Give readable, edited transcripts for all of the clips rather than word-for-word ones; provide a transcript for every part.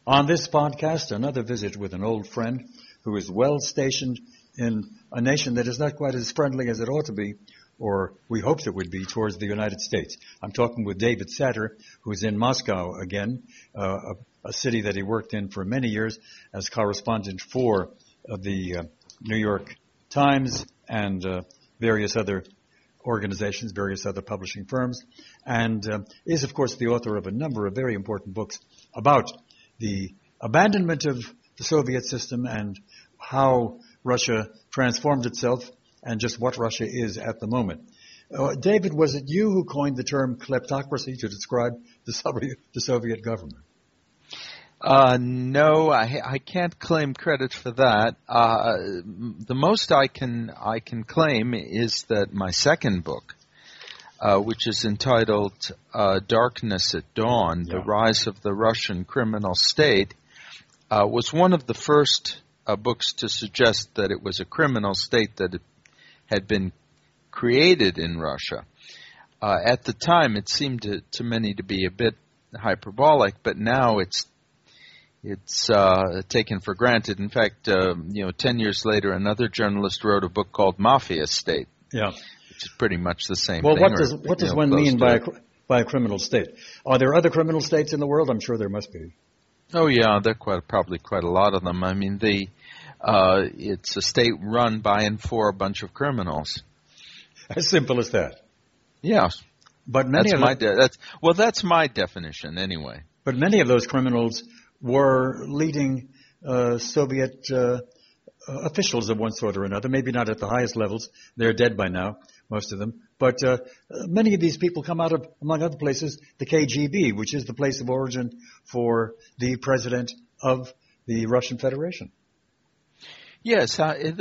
On this podcast, another visit with an old friend who is well stationed in a nation that is not quite as friendly as it ought to be, or we hoped it would be, towards the United States. I'm talking with David Satter, who is in Moscow again, a city that he worked in for many years as correspondent for the New York Times and various other organizations, various other publishing firms, and is, of course, the author of a number of very important books about the abandonment of the Soviet system and how Russia transformed itself and just what Russia is at the moment. David, was it you who coined the term kleptocracy to describe the Soviet government? No, I can't claim credit for that. The most I can claim is that my second book, which is entitled Darkness at Dawn, The Rise of the Russian Criminal State, was one of the first books to suggest that it was a criminal state that had been created in Russia. At the time, it seemed to many to be a bit hyperbolic, but now it's taken for granted. In fact, 10 years later, another journalist wrote a book called Mafia State. Yeah. Which is pretty much the same thing. Well, what does one mean by a criminal state? Are there other criminal states in the world? I'm sure there must be. Oh yeah, there are probably quite a lot of them. I mean, it's a state run by and for a bunch of criminals. As simple as that. Yeah, but that's my definition anyway. But many of those criminals were leading Soviet officials of one sort or another. Maybe not at the highest levels; they're dead by now, most of them. But many of these people come out of, among other places, the KGB, which is the place of origin for the president of the Russian Federation. Yes,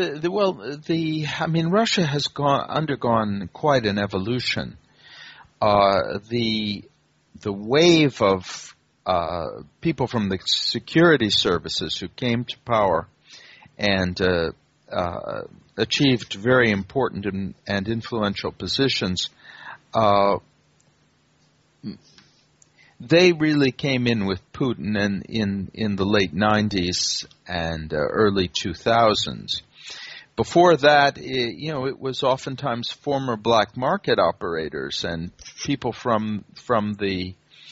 Russia has undergone quite an evolution. The wave of people from the security services who came to power and achieved very important and influential positions, they really came in with Putin in the late 90s and early 2000s. Before that, it was oftentimes former black market operators and people from the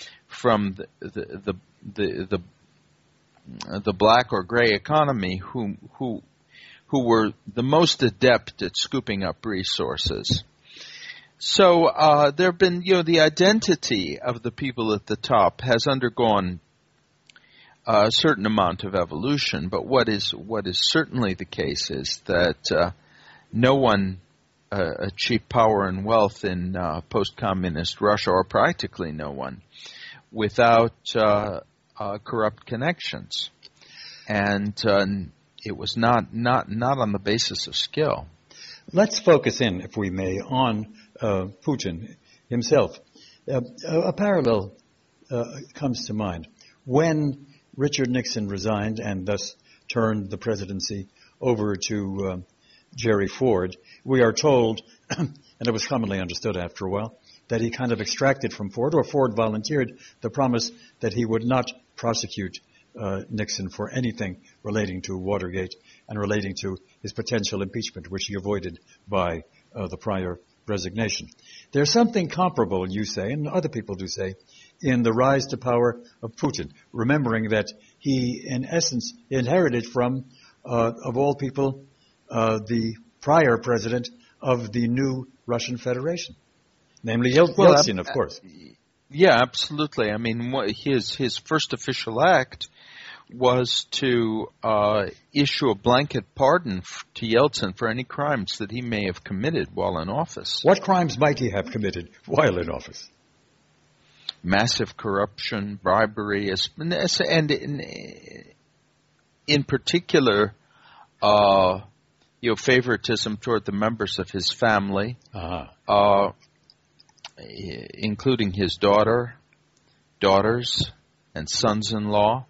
black or gray economy who were the most adept at scooping up resources. So there have been, the identity of the people at the top has undergone a certain amount of evolution. But what is certainly the case is that no one achieved power and wealth in post-communist Russia, or practically no one, without corrupt connections, and it was not on the basis of skill. Let's focus in, if we may, on Putin himself. A parallel comes to mind. When Richard Nixon resigned and thus turned the presidency over to Jerry Ford, we are told, and it was commonly understood after a while, that he kind of extracted from Ford, or Ford volunteered the promise that he would not prosecute Nixon for anything relating to Watergate and relating to his potential impeachment, which he avoided by the prior resignation. There's something comparable, you say, and other people do say, in the rise to power of Putin, remembering that he, in essence, inherited from, of all people, the prior president of the new Russian Federation, namely Yeltsin, of course. Yeah, absolutely. I mean, his first official act was to issue a blanket pardon to Yeltsin for any crimes that he may have committed while in office. What crimes might he have committed while in office? Massive corruption, bribery, and in particular, favoritism toward the members of his family, including his daughters, and sons-in-law.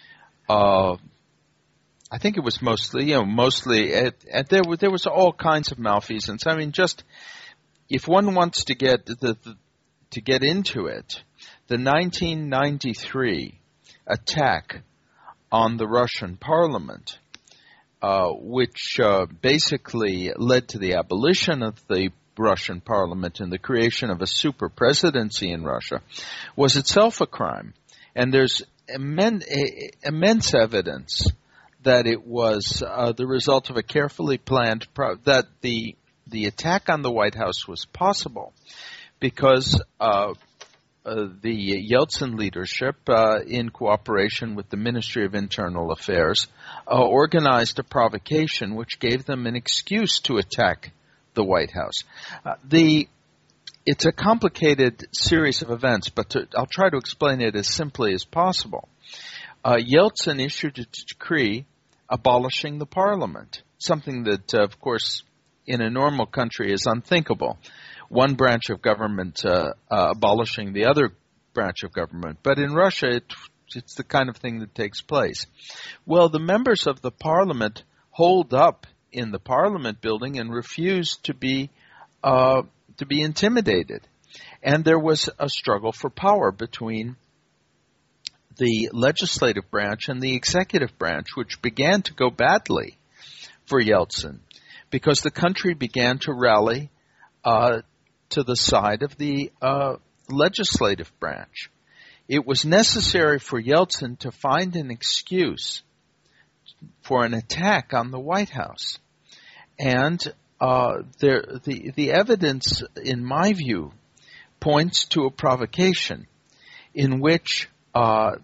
I think it was mostly, there was all kinds of malfeasance. I mean, just if one wants to get into it, the 1993 attack on the Russian parliament, which basically led to the abolition of the Russian parliament and the creation of a super presidency in Russia, was itself a crime. And there's immense evidence that it was the result of a carefully planned that the attack on the White House was possible because the Yeltsin leadership, in cooperation with the Ministry of Internal Affairs, organized a provocation which gave them an excuse to attack the White House. It's a complicated series of events, but I'll try to explain it as simply as possible. Yeltsin issued a decree abolishing the parliament, something that, of course, in a normal country is unthinkable. One branch of government abolishing the other branch of government. But in Russia, it's the kind of thing that takes place. Well, the members of the parliament holed up in the parliament building and refused to be intimidated. And there was a struggle for power between the legislative branch and the executive branch, which began to go badly for Yeltsin because the country began to rally to the side of the legislative branch. It was necessary for Yeltsin to find an excuse for an attack on the White House. And the evidence, in my view, points to a provocation in which the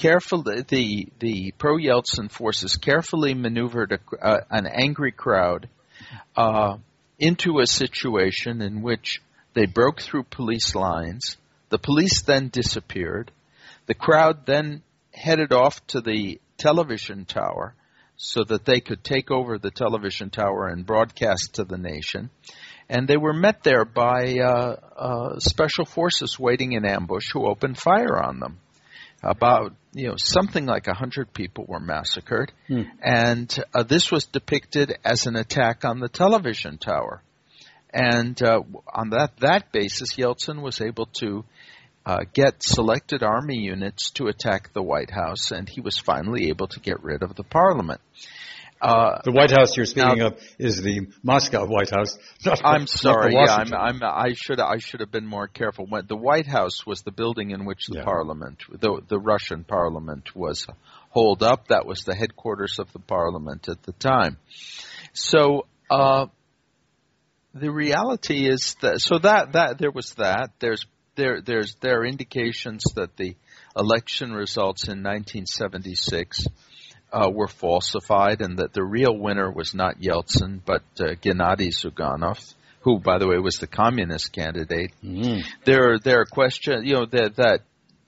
pro-Yeltsin forces carefully maneuvered an angry crowd into a situation in which they broke through police lines. The police then disappeared. The crowd then headed off to the television tower so that they could take over the television tower and broadcast to the nation. And they were met there by special forces waiting in ambush who opened fire on them. About, something like 100 people were massacred. And this was depicted as an attack on the television tower. And on that basis, Yeltsin was able to get selected army units to attack the White House, and he was finally able to get rid of the parliament. The White House you're speaking of is the Moscow White House. I'm sorry. Not the I should have been more careful. The White House was the building in which the parliament, the Russian parliament, was holed up. That was the headquarters of the parliament at the time. So the reality is that there was that. There are indications that the election results in 1976 were falsified, and that the real winner was not Yeltsin but Gennady Zyuganov, who, by the way, was the communist candidate. Mm-hmm. There are questions, there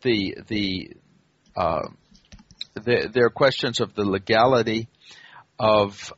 are questions of the legality of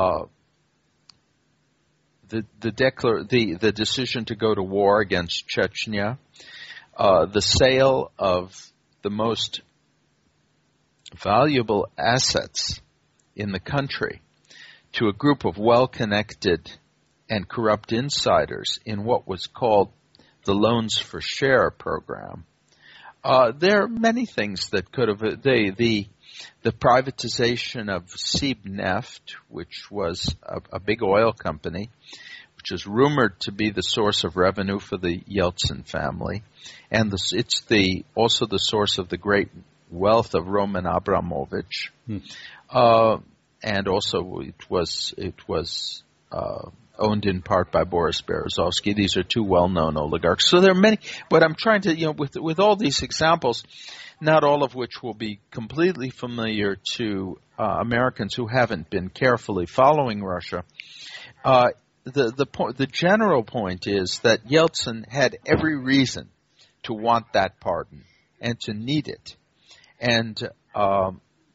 the decision to go to war against Chechnya, the sale of the most valuable assets in the country to a group of well-connected and corrupt insiders in what was called the Loans for Share program. There are many things that could have the privatization of Sibneft, which was a big oil company, which is rumored to be the source of revenue for the Yeltsin family, and it's also the source of the great wealth of Roman Abramovich, and also it was owned in part by Boris Berezovsky. These are two well-known oligarchs. So there are many, but I'm trying to, with all these examples, not all of which will be completely familiar to Americans who haven't been carefully following Russia. The general point is that Yeltsin had every reason to want that pardon and to need it. And I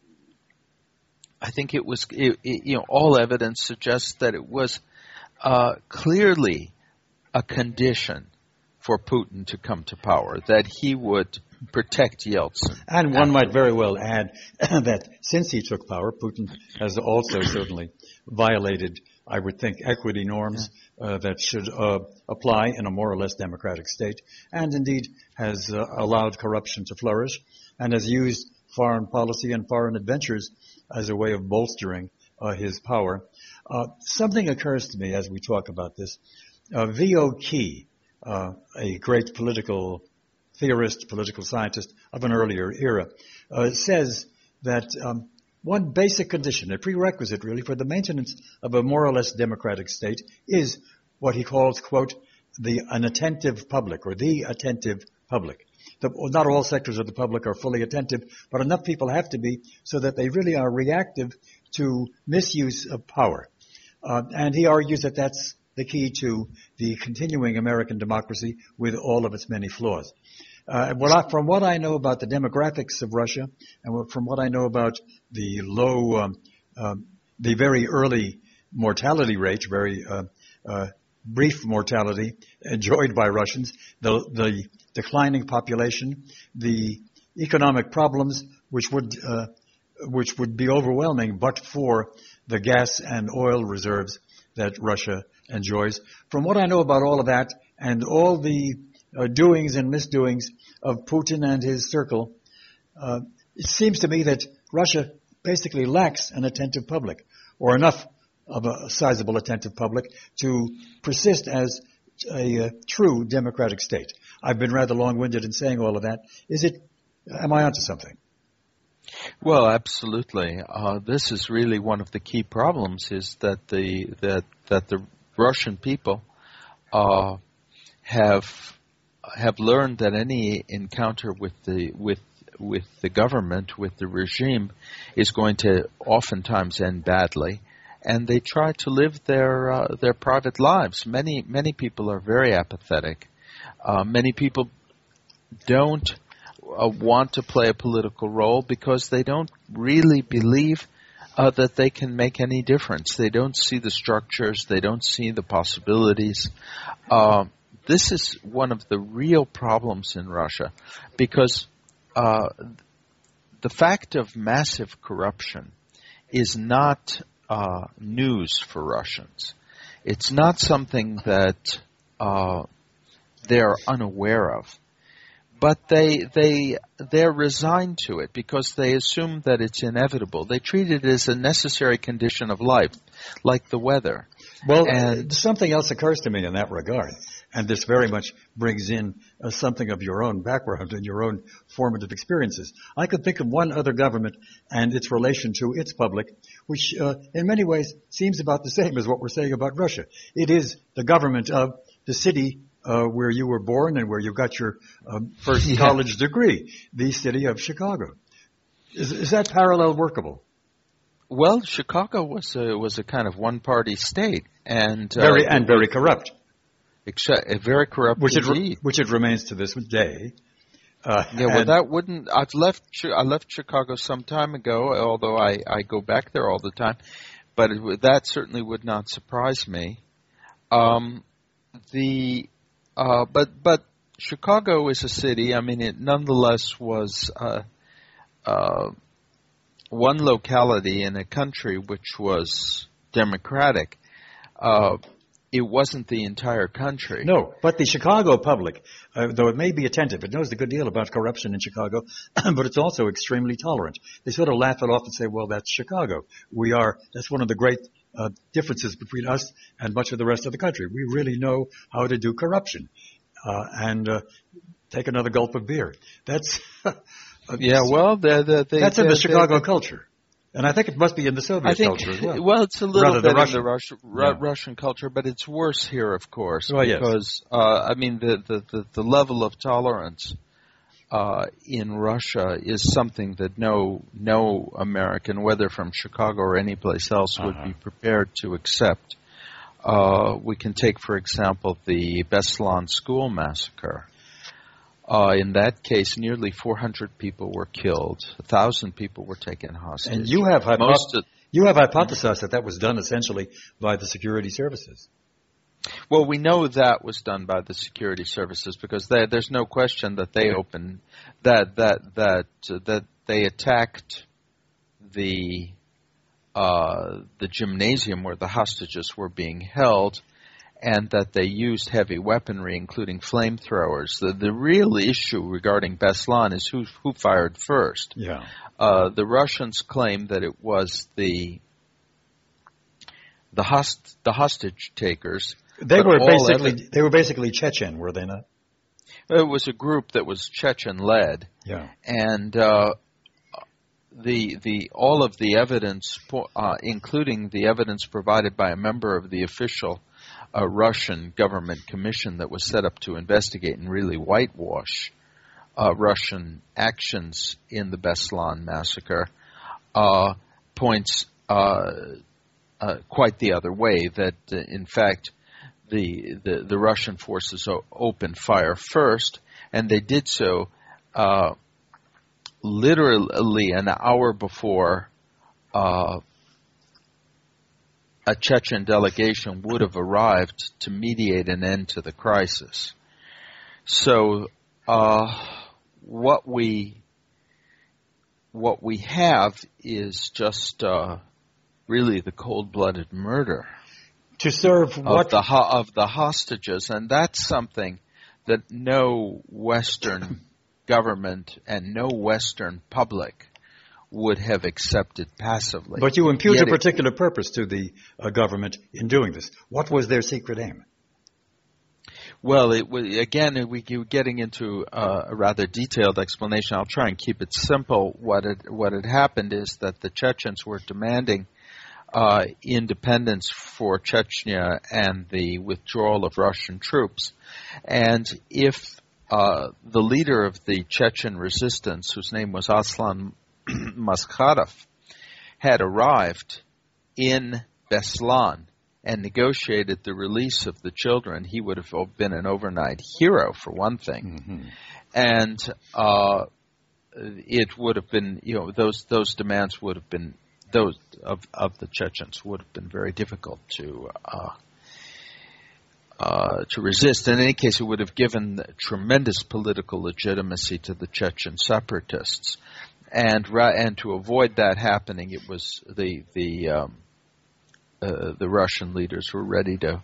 think it was, all evidence suggests that it was clearly a condition for Putin to come to power, that he would protect Yeltsin. And one might very well add that since he took power, Putin has also certainly violated, I would think, equity norms that should apply in a more or less democratic state, and indeed has allowed corruption to flourish, and has used foreign policy and foreign adventures as a way of bolstering his power. Something occurs to me as we talk about this. V.O. Key, a great political theorist, political scientist of an earlier era, says that one basic condition, a prerequisite really for the maintenance of a more or less democratic state is what he calls, quote, an attentive public, or the attentive public. Not all sectors of the public are fully attentive, but enough people have to be so that they really are reactive to misuse of power. And he argues that that's the key to the continuing American democracy with all of its many flaws. From what I know about the demographics of Russia, and from what I know about the the very early mortality rate, very brief mortality enjoyed by Russians, the declining population, the economic problems which would be overwhelming but for the gas and oil reserves that Russia enjoys. From what I know about all of that and all the doings and misdoings of Putin and his circle, it seems to me that Russia basically lacks an attentive public, or enough of a sizable attentive public to persist as a true democratic state. I've been rather long-winded in saying all of that. Am I onto something? Well, absolutely. This is really one of the key problems: is that the Russian people have learned that any encounter with the government, with the regime, is going to oftentimes end badly, and they try to live their private lives. Many people are very apathetic. Many people don't want to play a political role because they don't really believe that they can make any difference. They don't see the structures. They don't see the possibilities. This is one of the real problems in Russia, because the fact of massive corruption is not news for Russians. It's not something that they're unaware of. But they're resigned to it because they assume that it's inevitable. They treat it as a necessary condition of life, like the weather. Well, something else occurs to me in that regard, and this very much brings in something of your own background and your own formative experiences. I could think of one other government and its relation to its public, which in many ways seems about the same as what we're saying about Russia. It is the government of the city where you were born and where you got your first college degree, the city of Chicago. Is that parallel workable? Well, Chicago was a kind of one-party state, and very corrupt. Very corrupt, indeed. Which it remains to this day. That wouldn't. I left Chicago some time ago, although I go back there all the time. But that certainly would not surprise me. But Chicago is a city. I mean, it nonetheless was one locality in a country which was democratic. It wasn't the entire country. No, but the Chicago public, though it may be attentive, it knows a good deal about corruption in Chicago, but it's also extremely tolerant. They sort of laugh it off and say, well, that's Chicago. That's one of the great differences between us and much of the rest of the country. We really know how to do corruption. And take another gulp of beer. That's that's in the Chicago culture. And I think it must be in the Soviet culture as well. Well, it's a little bit in the Russian culture, but it's worse here, of course, because I mean the level of tolerance in Russia is something that no American, whether from Chicago or any place else, would be prepared to accept. We can take, for example, the Beslan school massacre. In that case, nearly 400 people were killed. 1,000 people were taken hostage. And you have hypothesized that was done essentially by the security services. Well, we know that was done by the security services because there's no question that they opened that they attacked the gymnasium where the hostages were being held, and that they used heavy weaponry, including flamethrowers. The real issue regarding Beslan is who fired first. Yeah. The Russians claim that it was the hostage takers. They were basically Chechen, were they not? It was a group that was Chechen led. Yeah. And all of the evidence, including the evidence provided by a member of the official Russian government commission that was set up to investigate and really whitewash Russian actions in the Beslan massacre, points quite the other way. That in fact the Russian forces opened fire first, and they did so literally an hour before a Chechen delegation would have arrived to mediate an end to the crisis. So what we have is just really the cold-blooded murder to serve what of the hostages, and that's something that no Western government and no Western public would have accepted passively. But you impute a particular purpose to the government in doing this. What was their secret aim? Well, we're getting into a rather detailed explanation. I'll try and keep it simple. What had happened is that the Chechens were demanding independence for Chechnya and the withdrawal of Russian troops. And if the leader of the Chechen resistance, whose name was Aslan Maskhadov, had arrived in Beslan and negotiated the release of the children, he would have been an overnight hero, for one thing. Mm-hmm. And it would have been, those demands would have been, those of the Chechens would have been very difficult to resist. In any case, it would have given tremendous political legitimacy to the Chechen separatists. And to avoid that happening, it was the Russian leaders were ready to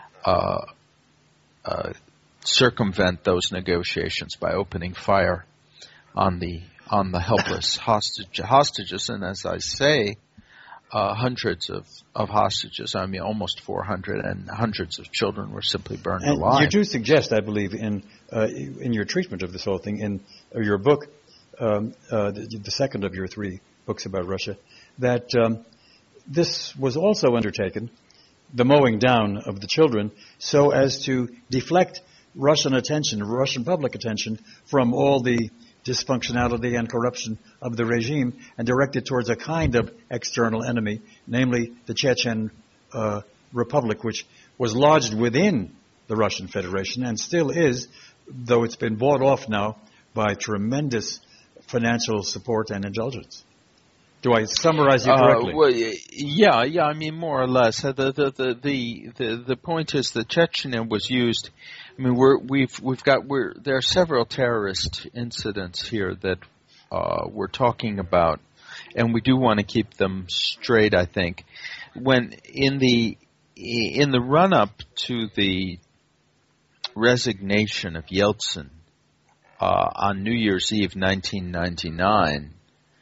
circumvent those negotiations by opening fire on the helpless hostages. And as I say, hundreds of hostages, I mean almost 400, and hundreds of children were simply burned alive. You do suggest, I believe, in your treatment of this whole thing, in your book, the second of your three books about Russia, that this was also undertaken, the mowing down of the children, so as to deflect Russian attention, Russian public attention, from all the dysfunctionality and corruption of the regime and direct it towards a kind of external enemy, namely the Chechen Republic, which was lodged within the Russian Federation and still is, though it's been bought off now by tremendous financial support and indulgence. Do I summarize you correctly? Well, yeah. I mean, more or less. The point is that Chechnya was used. I mean, there are several terrorist incidents here that we're talking about, and we do want to keep them straight. I think when in the run up to the resignation of Yeltsin on New Year's Eve, 1999.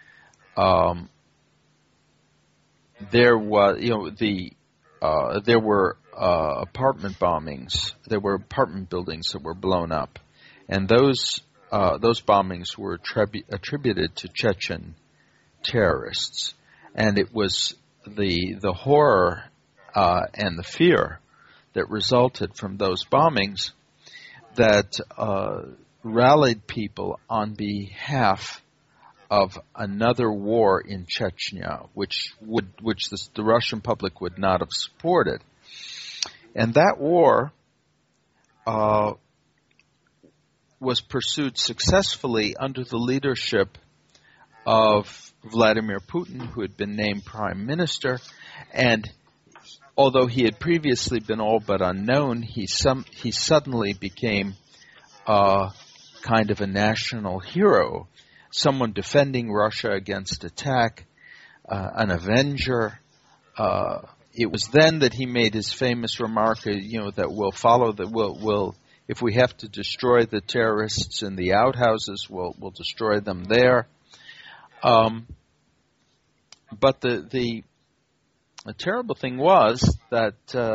There were apartment bombings. There were apartment buildings that were blown up, and those bombings were attributed to Chechen terrorists. And it was the horror and the fear that resulted from those bombings that rallied people on behalf of another war in Chechnya, which the Russian public would not have supported. And that war was pursued successfully under the leadership of Vladimir Putin, who had been named prime minister. And although he had previously been all but unknown, he suddenly became kind of a national hero, someone defending Russia against attack, an avenger. it was then that he made his famous remark, that we'll if we have to destroy the terrorists in the outhouses, we'll destroy them there. But the terrible thing was that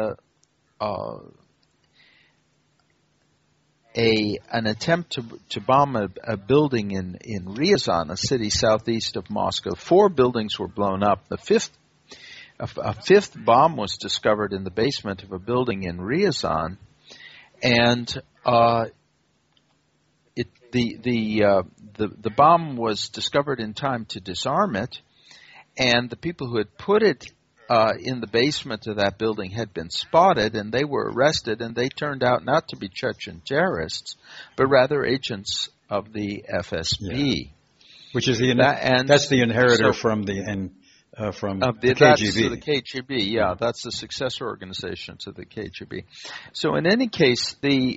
an attempt to bomb a building in Ryazan, a city southeast of Moscow, 4 buildings were blown up. A fifth bomb was discovered in the basement of a building in Ryazan, and the bomb was discovered in time to disarm it, and the people who had put it in the basement of that building had been spotted, and they were arrested, and they turned out not to be Chechen terrorists, but rather agents of the FSB. Yeah. Which is that's the inheritor from the KGB. That's the KGB, yeah. That's the successor organization to the KGB. So in any case, the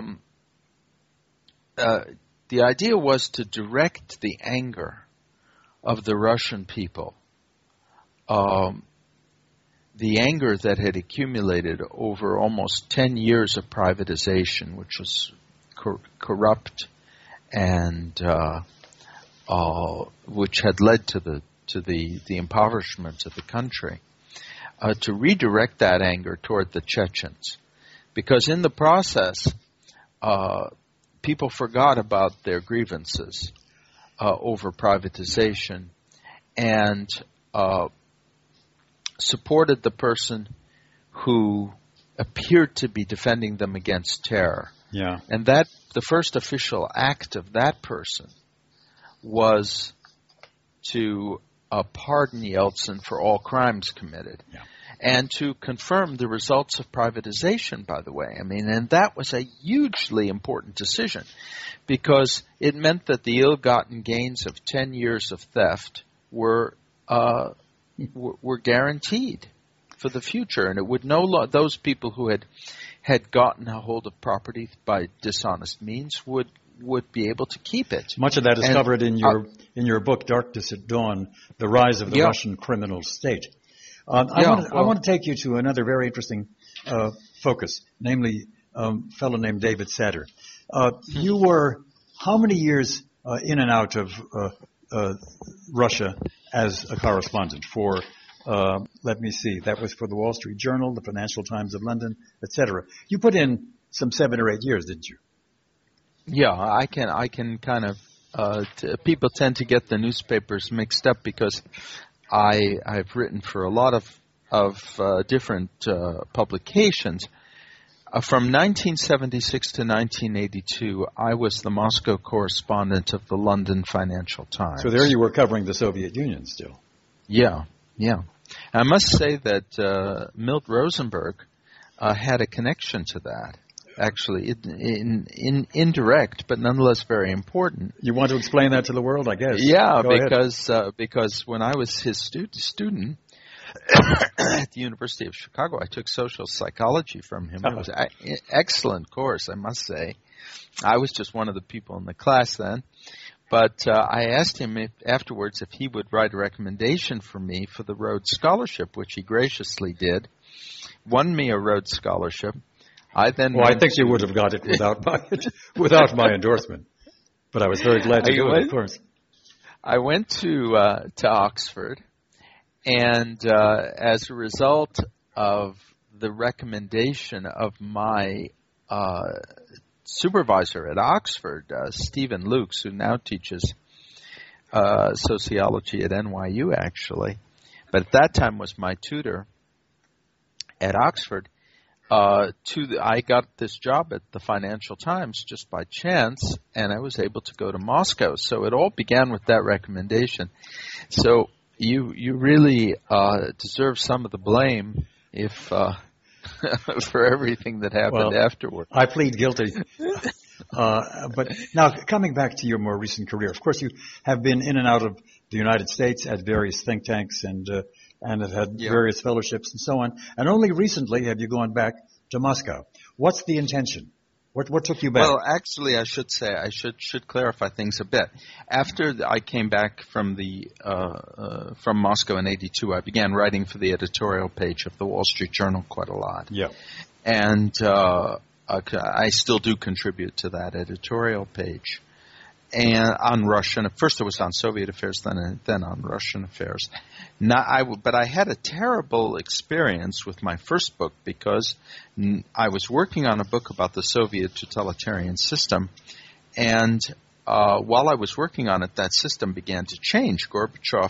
idea was to direct the anger of the Russian people, the anger that had accumulated over almost 10 years of privatization, which was corrupt and which had led to the impoverishment of the country, to redirect that anger toward the Chechens, because in the process, people forgot about their grievances over privatization and supported the person who appeared to be defending them against terror. Yeah. And that the first official act of that person was to pardon Yeltsin for all crimes committed. Yeah. And to confirm the results of privatization, by the way. I mean, and that was a hugely important decision because it meant that the ill-gotten gains of 10 years of theft were guaranteed for the future, and it would those people who had gotten a hold of property by dishonest means would be able to keep it. Much of that is covered in your book, Darkness at Dawn: The Rise of the Russian Criminal State. I want to take you to another very interesting focus, namely a fellow named David Satter. You were how many years in and out of Russia as a correspondent for, let me see, that was for the Wall Street Journal, the Financial Times of London, etc. You put in some 7 or 8 years, didn't you? Yeah, I can kind of, people tend to get the newspapers mixed up because I've written for a lot of different publications. From 1976 to 1982, I was the Moscow correspondent of the London Financial Times. So there you were covering the Soviet Union still. Yeah. I must say that Milt Rosenberg had a connection to that, actually, in indirect, but nonetheless very important. You want to explain that to the world, I guess? Yeah, because when I was his student at the University of Chicago, I took social psychology from him. It was an excellent course, I must say. I was just one of the people in the class then. But I asked him afterwards if he would write a recommendation for me for the Rhodes Scholarship, which he graciously did. Won me a Rhodes Scholarship. I think you would have got it without my endorsement. But I was very glad to do it, of course. I went to Oxford, and as a result of the recommendation of my supervisor at Oxford, Stephen Lukes, who now teaches sociology at NYU, actually, but at that time was my tutor at Oxford, I got this job at the Financial Times just by chance, and I was able to go to Moscow. So it all began with that recommendation. So you really deserve some of the blame if for everything that happened afterward. I plead guilty. But now, coming back to your more recent career, of course, you have been in and out of the United States at various think tanks and have had various fellowships and so on. And only recently have you gone back to Moscow. What's the intention? What took you back? Well, actually, I should say I should clarify things a bit. After I came back from from Moscow in '82, I began writing for the editorial page of the Wall Street Journal quite a lot. Yeah. And I still do contribute to that editorial page. And on Russian, first it was on Soviet affairs, then on Russian affairs. But I had a terrible experience with my first book because I was working on a book about the Soviet totalitarian system, and while I was working on it, that system began to change. Gorbachev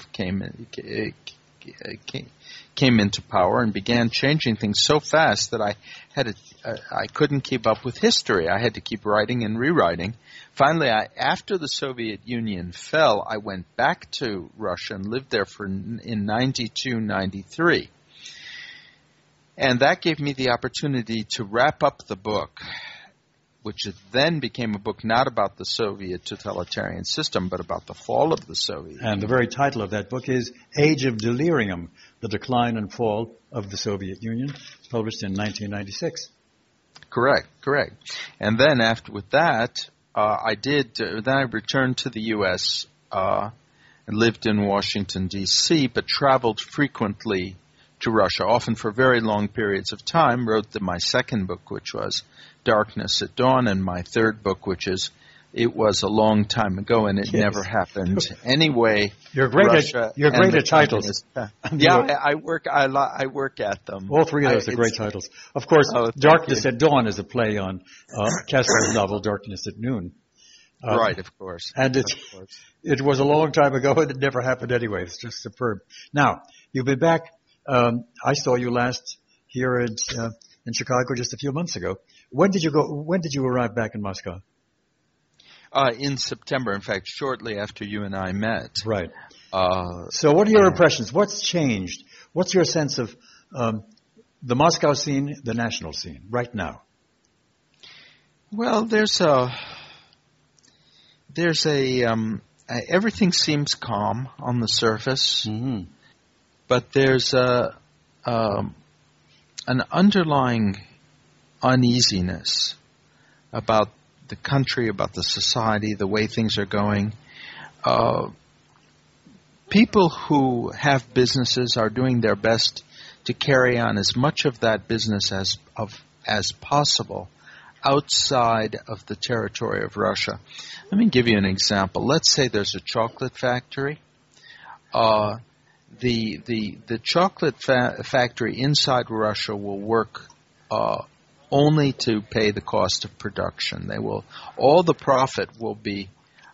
came into power and began changing things so fast that I couldn't keep up with history. I had to keep writing and rewriting. Finally, after the Soviet Union fell, I went back to Russia and lived there in 92, 93. And that gave me the opportunity to wrap up the book, which then became a book not about the Soviet totalitarian system, but about the fall of the Soviet Union. And the very title of that book is Age of Delirium, The Decline and Fall of the Soviet Union, published in 1996. Correct. And then with that, then I returned to the U.S. And lived in Washington, D.C., but traveled frequently to Russia, often for very long periods of time. Wrote my second book, which was Darkness at Dawn, and my third book, which is It Was a Long Time Ago, and It Never Happened Anyway. You're great at titles. I work at them. All three of those are great titles. Of course, Darkness at Dawn is a play on Kessler's novel Darkness at Noon. Right, of course. And it was a long time ago, and it never happened anyway. It's just superb. Now, you've been back. I saw you last here in Chicago just a few months ago. When did you go? When did you arrive back in Moscow? In September, in fact, shortly after you and I met. Right. So what are your impressions? What's changed? What's your sense of the Moscow scene, the national scene, right now? Well, everything seems calm on the surface, but there's an underlying uneasiness about the country, about the society, the way things are going. People who have businesses are doing their best to carry on as much of that business as possible outside of the territory of Russia. Let me give you an example. Let's say there's a chocolate factory. The chocolate factory inside Russia will work only to pay the cost of production. All the profit will be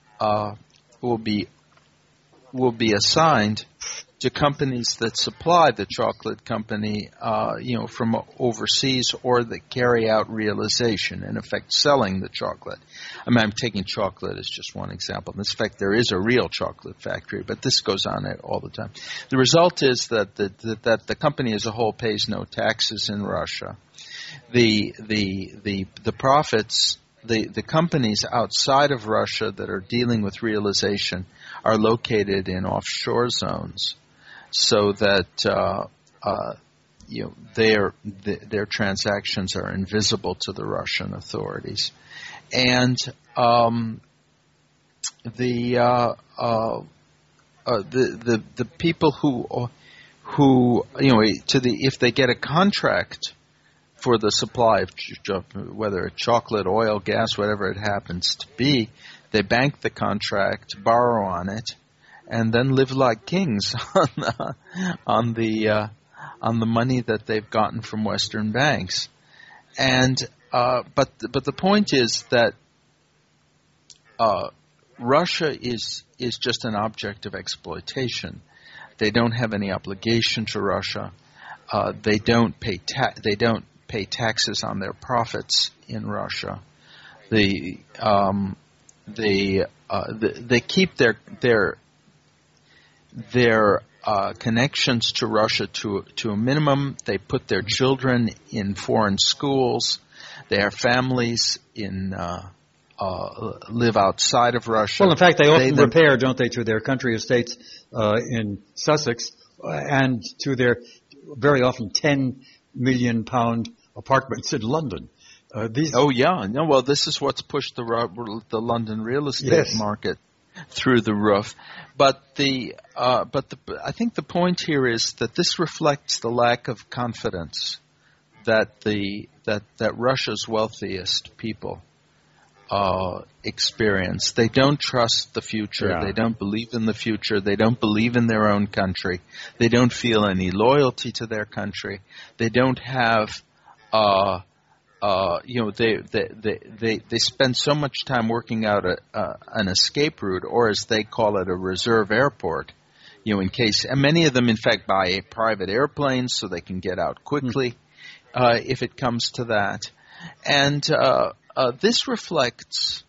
assigned to companies that supply the chocolate company, from overseas, or that carry out realization, in effect, selling the chocolate. I mean, I'm taking chocolate as just one example. In fact, there is a real chocolate factory, but this goes on all the time. The result is that the company as a whole pays no taxes in Russia. The profits, the companies outside of Russia that are dealing with realization are located in offshore zones, so that their transactions are invisible to the Russian authorities, and the people who if they get a contract for the supply of whether it's chocolate, oil, gas, whatever it happens to be, they bank the contract, borrow on it, and then live like kings on the money that they've gotten from Western banks. And but the point is that Russia is just an object of exploitation. They don't have any obligation to Russia. They don't pay taxes on their profits in Russia. They keep their connections to Russia to a minimum. They put their children in foreign schools. Their families live outside of Russia. Well, in fact, they often repair, don't they, to their country estates in Sussex and to their very often £10 million apartments in London. These. Oh yeah, no. Well, this is what's pushed the London real estate market through the roof. But I think the point here is that this reflects the lack of confidence that Russia's wealthiest people experience. They don't trust the future. Yeah. They don't believe in the future. They don't believe in their own country. They don't feel any loyalty to their country. They don't have. They spend so much time working out an escape route, or as they call it, a reserve airport. In case, and many of them, in fact, buy private airplanes so they can get out quickly, if it comes to that. And this reflects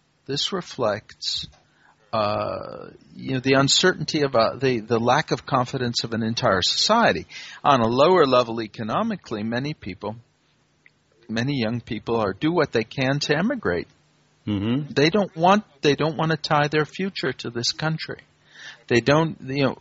the uncertainty of the lack of confidence of an entire society. On a lower level economically, many young people do what they can to emigrate. Mm-hmm. They don't want to tie their future to this country. They don't,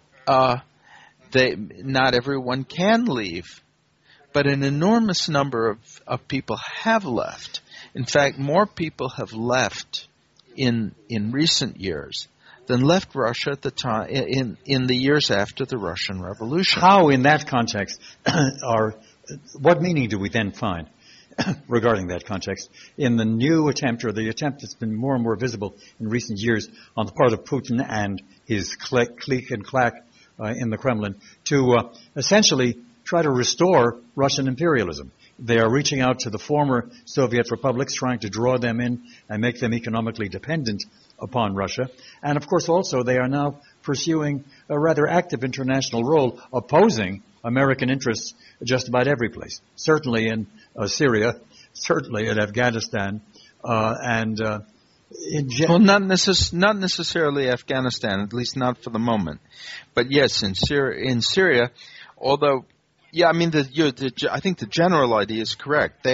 not everyone can leave, but an enormous number of people have left. In fact, more people have left in recent years than left Russia at the time in the years after the Russian Revolution. How, in that context, what meaning do we then find regarding that context in the new attempt, or the attempt that's been more and more visible in recent years on the part of Putin and his clique and claque in the Kremlin to essentially try to restore Russian imperialism? They are reaching out to the former Soviet republics, trying to draw them in and make them economically dependent upon Russia. And, of course, also they are now pursuing a rather active international role, opposing American interests just about every place. Certainly in Syria, certainly in Afghanistan, and well, not necessarily Afghanistan, at least not for the moment. But yes, in Syria, although, yeah, I mean, I think the general idea is correct.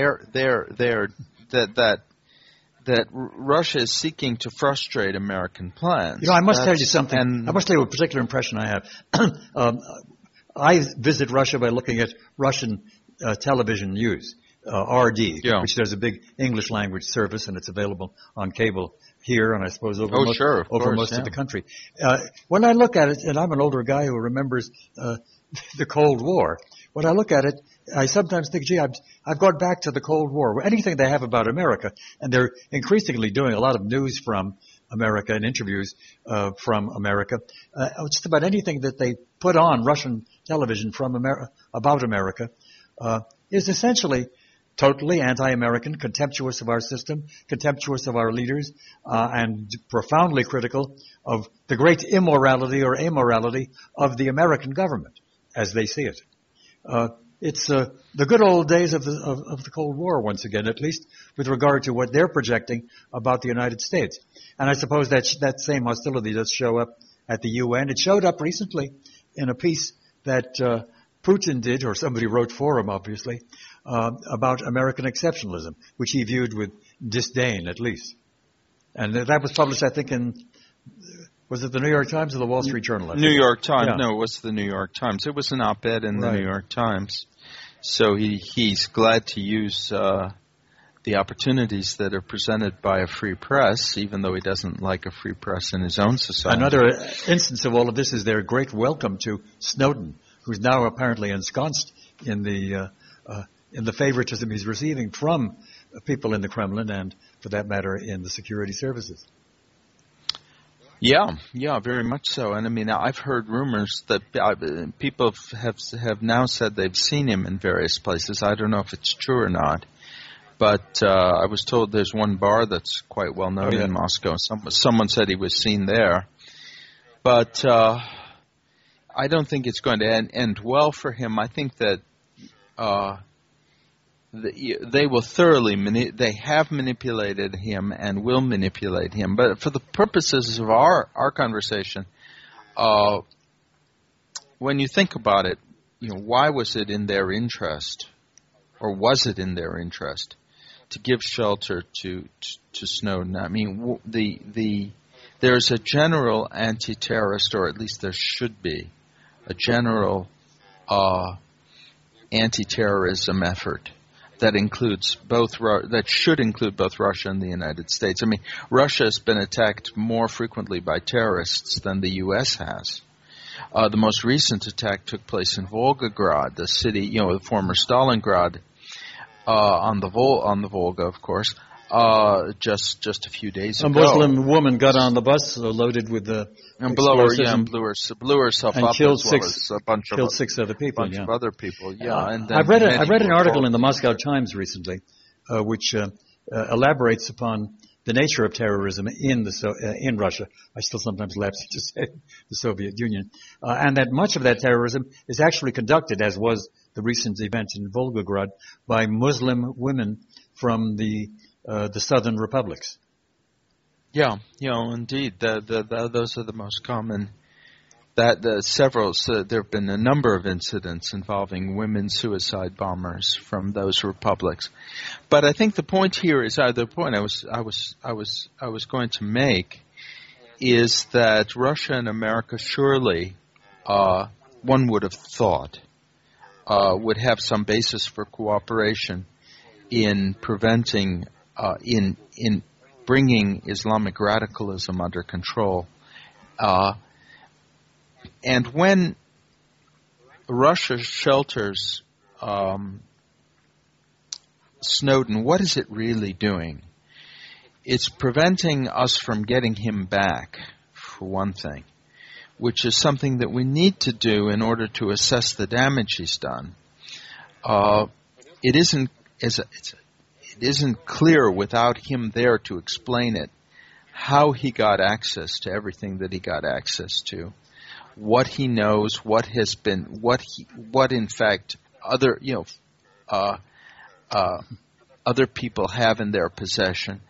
That Russia is seeking to frustrate American plans. I must tell you something. I must tell you a particular impression I have. I visit Russia by looking at Russian television news, RD, which does a big English language service, and it's available on cable here, and I suppose over most of the country. When I look at it, and I'm an older guy who remembers the Cold War, when I look at it, I sometimes think, gee, I've gone back to the Cold War. Anything they have about America, and they're increasingly doing a lot of news from America and interviews from America. Just about anything that they put on Russian television from about America is essentially totally anti-American, contemptuous of our system, contemptuous of our leaders, and profoundly critical of the great immorality or amorality of the American government, as they see it. It's the good old days of the Cold War once again, at least with regard to what they're projecting about the United States. And I suppose that same hostility does show up at the UN. It showed up recently in a piece that Putin did, or somebody wrote for him, obviously, about American exceptionalism, which he viewed with disdain, at least. And that was published, I think, was it the New York Times or the Wall Street Journal? New York Times. Yeah. No, it was the New York Times. It was an op-ed in the New York Times. So he's glad to use the opportunities that are presented by a free press, even though he doesn't like a free press in his own society. Another instance of all of this is their great welcome to Snowden, who's now apparently ensconced in the favoritism he's receiving from people in the Kremlin and, for that matter, in the security services. Yeah, very much so. And I mean, I've heard rumors that people have now said they've seen him in various places. I don't know if it's true or not, but I was told there's one bar that's quite well known in Moscow. Someone said he was seen there, but I don't think it's going to end well for him. I think that they will thoroughly they have manipulated him and will manipulate him. But for the purposes of our conversation, when you think about it, why was it in their interest, or was it in their interest, to give shelter to Snowden? I mean, there's a general anti-terrorist, or at least there should be a general anti-terrorism effort that should include both Russia and the United States. I mean, Russia has been attacked more frequently by terrorists than the U.S. has. The most recent attack took place in Volgograd, the city, the former Stalingrad, on the Volga, of course, just a few days ago. A Muslim woman got on the bus loaded with the blew herself and up, killed killed 6 other people. Of other people. Yeah, and I read an article in the Moscow Times recently, which elaborates upon the nature of terrorism in Russia. I still sometimes lapse to say the Soviet Union, and that much of that terrorism is actually conducted, as was the recent event in Volgograd, by Muslim women from the southern republics. Yeah, indeed, those are the most common. There have been a number of incidents involving women suicide bombers from those republics. But I think the point here is the point I was going to make is that Russia and America surely, one would have thought, would have some basis for cooperation in preventing, in bringing Islamic radicalism under control. And when Russia shelters Snowden, what is it really doing? It's preventing us from getting him back, for one thing, which is something that we need to do in order to assess the damage he's done. It isn't clear without him there to explain it how he got access to everything that he got access to, what he knows, what in fact other people have in their possession,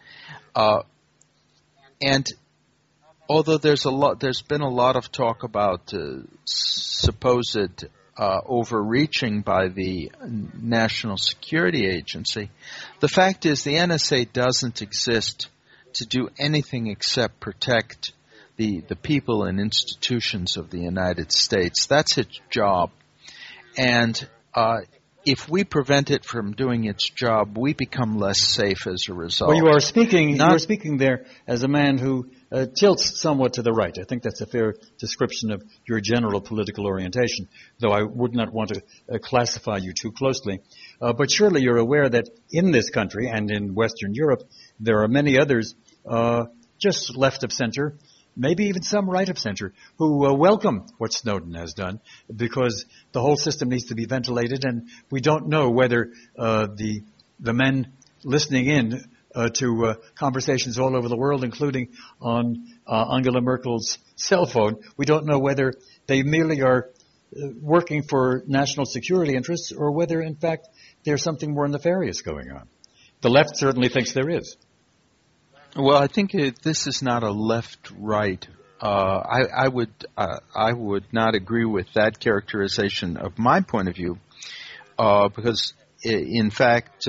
and although there's been a lot of talk about supposed overreaching by the National Security Agency, the fact is the NSA doesn't exist to do anything except protect the people and institutions of the United States. That's its job. And if we prevent it from doing its job, we become less safe as a result. Well, you are speaking there as a man who tilts somewhat to the right. I think that's a fair description of your general political orientation, though I would not want to classify you too closely. But surely you're aware that in this country and in Western Europe, there are many others just left of center, maybe even some right of center, who welcome what Snowden has done, because the whole system needs to be ventilated, and we don't know whether the men listening in to conversations all over the world, including on Angela Merkel's cell phone, we don't know whether they merely are working for national security interests or whether, in fact, there's something more nefarious going on. The left certainly thinks there is. Well, I think this is not a left-right. I would not agree with that characterization of my point of view, because in fact,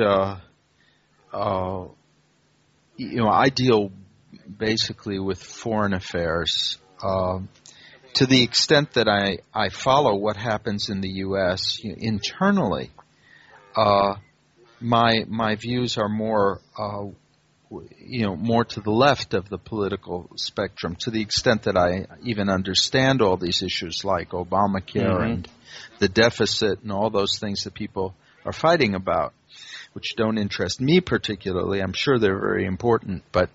I deal basically with foreign affairs. To the extent that I follow what happens in the U.S. internally, my views are more more to the left of the political spectrum, to the extent that I even understand all these issues like Obamacare and the deficit and all those things that people are fighting about, which don't interest me particularly. I'm sure they're very important, but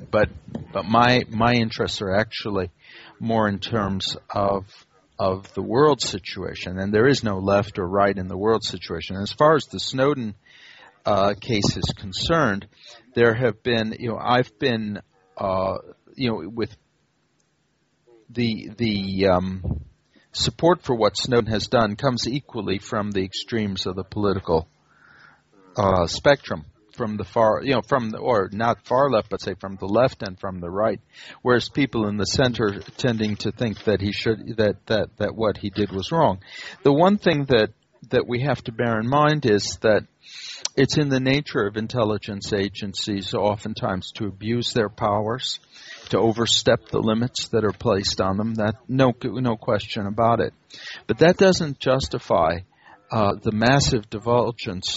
my interests are actually more in terms of the world situation, and there is no left or right in the world situation. And as far as the Snowden case is concerned, there have been, I've been, with the support for what Snowden has done comes equally from the extremes of the political spectrum, from the far, or not far left, but say from the left and from the right, whereas people in the center tending to think that that what he did was wrong. The one thing that we have to bear in mind is that it's in the nature of intelligence agencies oftentimes to abuse their powers, to overstep the limits that are placed on them. That no question about it. But that doesn't justify the massive divulgence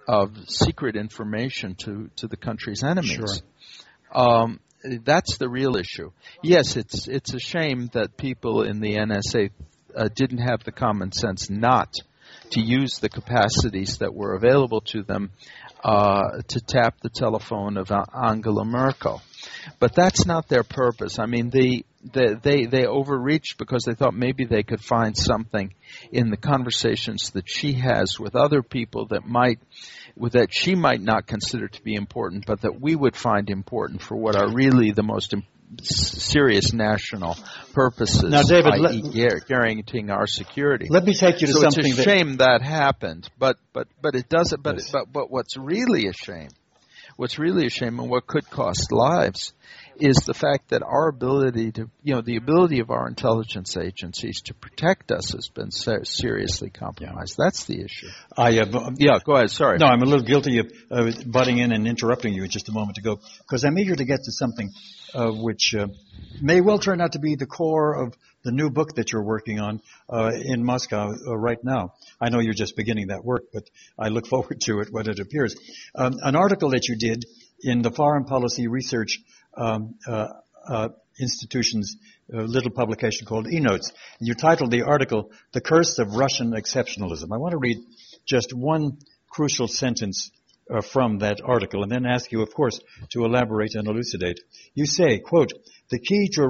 secret information to the country's enemies. Sure. That's the real issue. Yes, it's a shame that people in the NSA didn't have the common sense not to use the capacities that were available to them to tap the telephone of Angela Merkel. But that's not their purpose. I mean, they overreached because they thought maybe they could find something in the conversations that she has with other people that she might not consider to be important, but that we would find important for what are really the most serious national purposes, now, David, guaranteeing our security. Let me take you to something. It's a shame that happened, but it doesn't. But what's really a shame, and what could cost lives, is the fact that our ability to, the ability of our intelligence agencies to protect us has been seriously compromised. Yeah. That's the issue. Go ahead. Sorry. No, I'm a little guilty of butting in and interrupting you just a moment ago, because I'm eager to get to something which may well turn out to be the core of the new book that you're working on in Moscow right now. I know you're just beginning that work, but I look forward to it when it appears. An article that you did in the Foreign Policy Research Institution's little publication called eNotes. And you titled the article, "The Curse of Russian Exceptionalism." I want to read just one crucial sentence from that article and then ask you, of course, to elaborate and elucidate. You say, quote, "The key to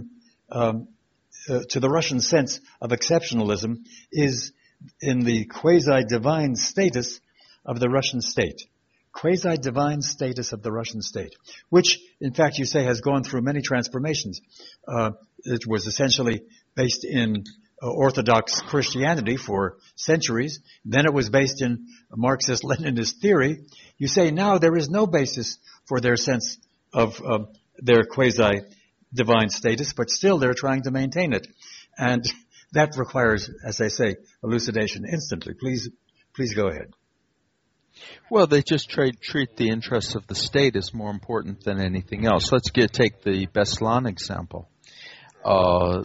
the Russian sense of exceptionalism is in the quasi-divine status of the Russian state." Quasi-divine status of the Russian state, which, in fact, you say has gone through many transformations. It was essentially based in Orthodox Christianity for centuries. Then it was based in Marxist-Leninist theory. You say now there is no basis for their sense of their quasi-divine status, but still they're trying to maintain it. And that requires, as I say, elucidation instantly. Please go ahead. Well, they just treat the interests of the state as more important than anything else. Let's take the Beslan example. I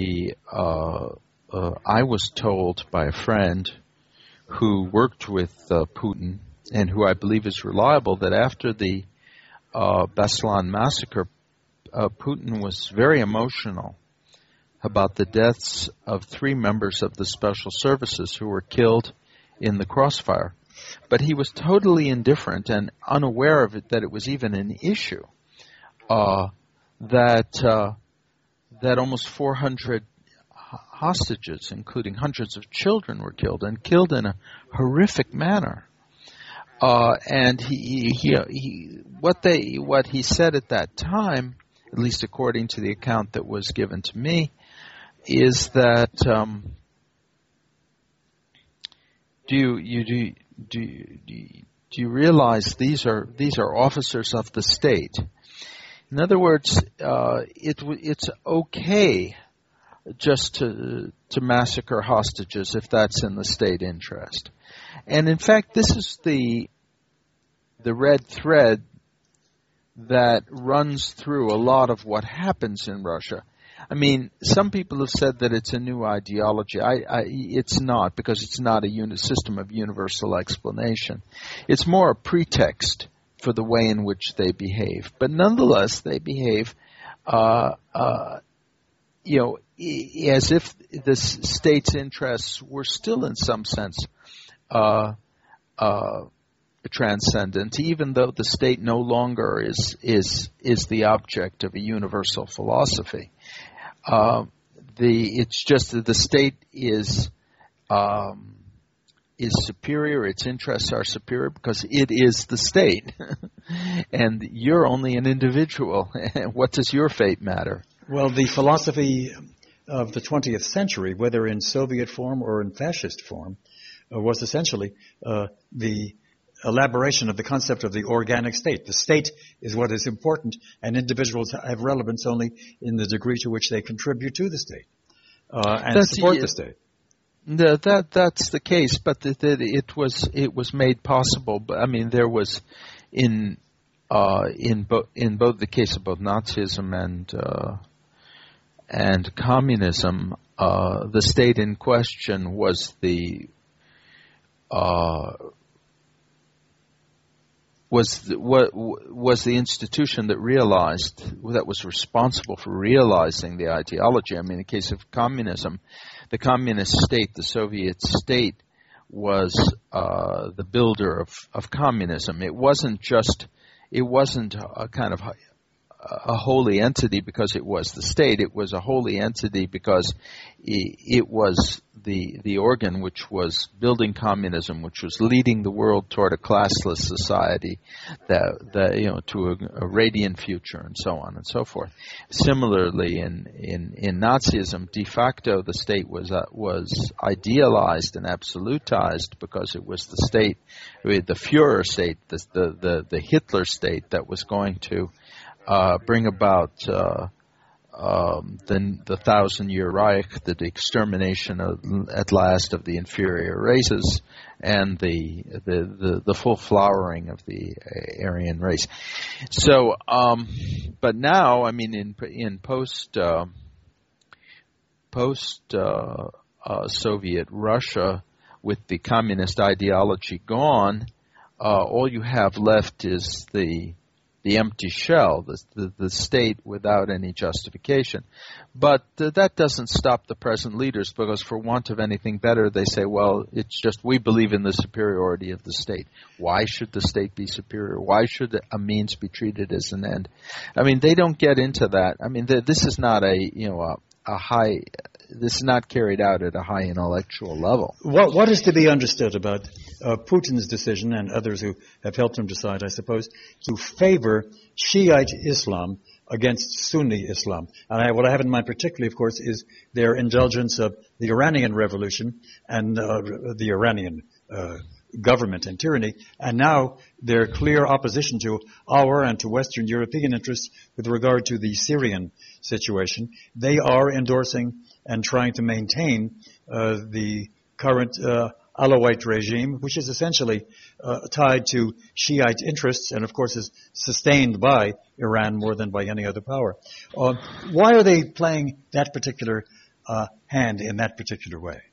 was told by a friend who worked with Putin and who I believe is reliable that after the Beslan massacre, Putin was very emotional about the deaths of 3 members of the special services who were killed in the crossfire. But he was totally indifferent and unaware of it, that it was even an issue, that almost 400 hostages, including hundreds of children, were killed, and killed in a horrific manner. And what he said at that time, at least according to the account that was given to me, is that do you realize these are officers of the state? In other words, it's okay just to massacre hostages if that's in the state interest. And in fact, this is the red thread that runs through a lot of what happens in Russia. I mean, some people have said that it's a new ideology. It's not, because it's not a system of universal explanation. It's more a pretext for the way in which they behave. But nonetheless, they behave, as if the state's interests were still, in some sense, transcendent, even though the state no longer is the object of a universal philosophy. It's just that the state is superior. Its interests are superior because it is the state, and you're only an individual. What does your fate matter? Well, the philosophy of the 20th century, whether in Soviet form or in fascist form, was essentially the elaboration of the concept of the organic state. The state is what is important, and individuals have relevance only in the degree to which they contribute to the state and support the state. That's the case, but it was made possible. But I mean, there was in both the case of both Nazism and communism, the state in question was the was the institution that was responsible for realizing the ideology. I mean, in the case of communism, the communist state, the Soviet state, was the builder of communism. It wasn't a kind of a holy entity because it was the state. It was a holy entity because it was the organ which was building communism, which was leading the world toward a classless society, to a radiant future, and so on and so forth. Similarly, in Nazism, de facto, the state was idealized and absolutized because it was the state, the Führer state, the Hitler state, that was going to bring about the 1,000-year Reich, the extermination at last of the inferior races, and the full flowering of the Aryan race. So, but now, I mean, in post Soviet Russia, with the communist ideology gone, all you have left is the empty shell, the state without any justification. But that doesn't stop the present leaders, because for want of anything better, they say, well, it's just we believe in the superiority of the state. Why should the state be superior? Why should a means be treated as an end? I mean, they don't get into that. I mean, this is not this is not carried out at a high intellectual level. What is to be understood about Putin's decision, and others who have helped him decide, I suppose, to favor Shiite Islam against Sunni Islam? And what I have in mind particularly, of course, is their indulgence of the Iranian Revolution and the Iranian government and tyranny, and now their clear opposition to our and to Western European interests with regard to the Syrian situation. They are endorsing and trying to maintain the current Alawite regime, which is essentially tied to Shiite interests and, of course, is sustained by Iran more than by any other power. Why are they playing that particular hand in that particular way?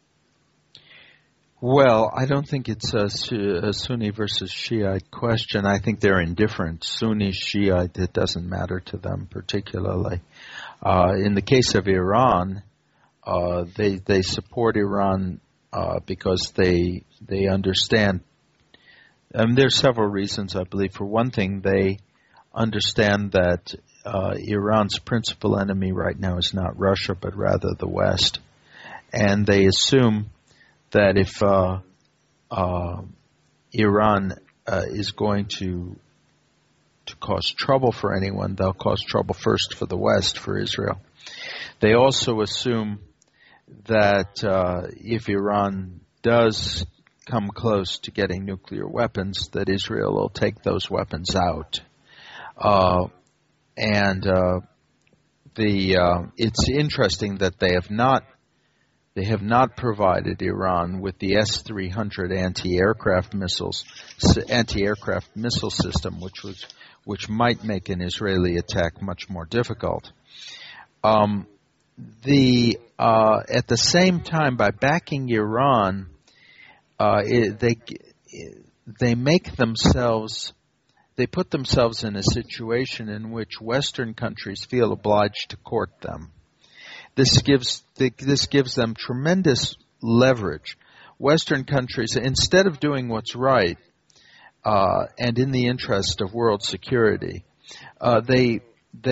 Well, I don't think it's a Sunni versus Shiite question. I think they're indifferent. Sunni, Shiite, it doesn't matter to them particularly. In the case of Iran, they support Iran because they understand. There's several reasons, I believe. For one thing, they understand that Iran's principal enemy right now is not Russia, but rather the West, and they assume that if Iran is going to cause trouble for anyone, they'll cause trouble first for the West, for Israel. They also assume that if Iran does come close to getting nuclear weapons, that Israel will take those weapons out. It's interesting that they have not provided Iran with the S-300 anti-aircraft missile system, which might make an Israeli attack much more difficult. At the same time, by backing Iran, they put themselves in a situation in which Western countries feel obliged to court them. This gives them tremendous leverage. Western countries, instead of doing what's right and in the interest of world security, they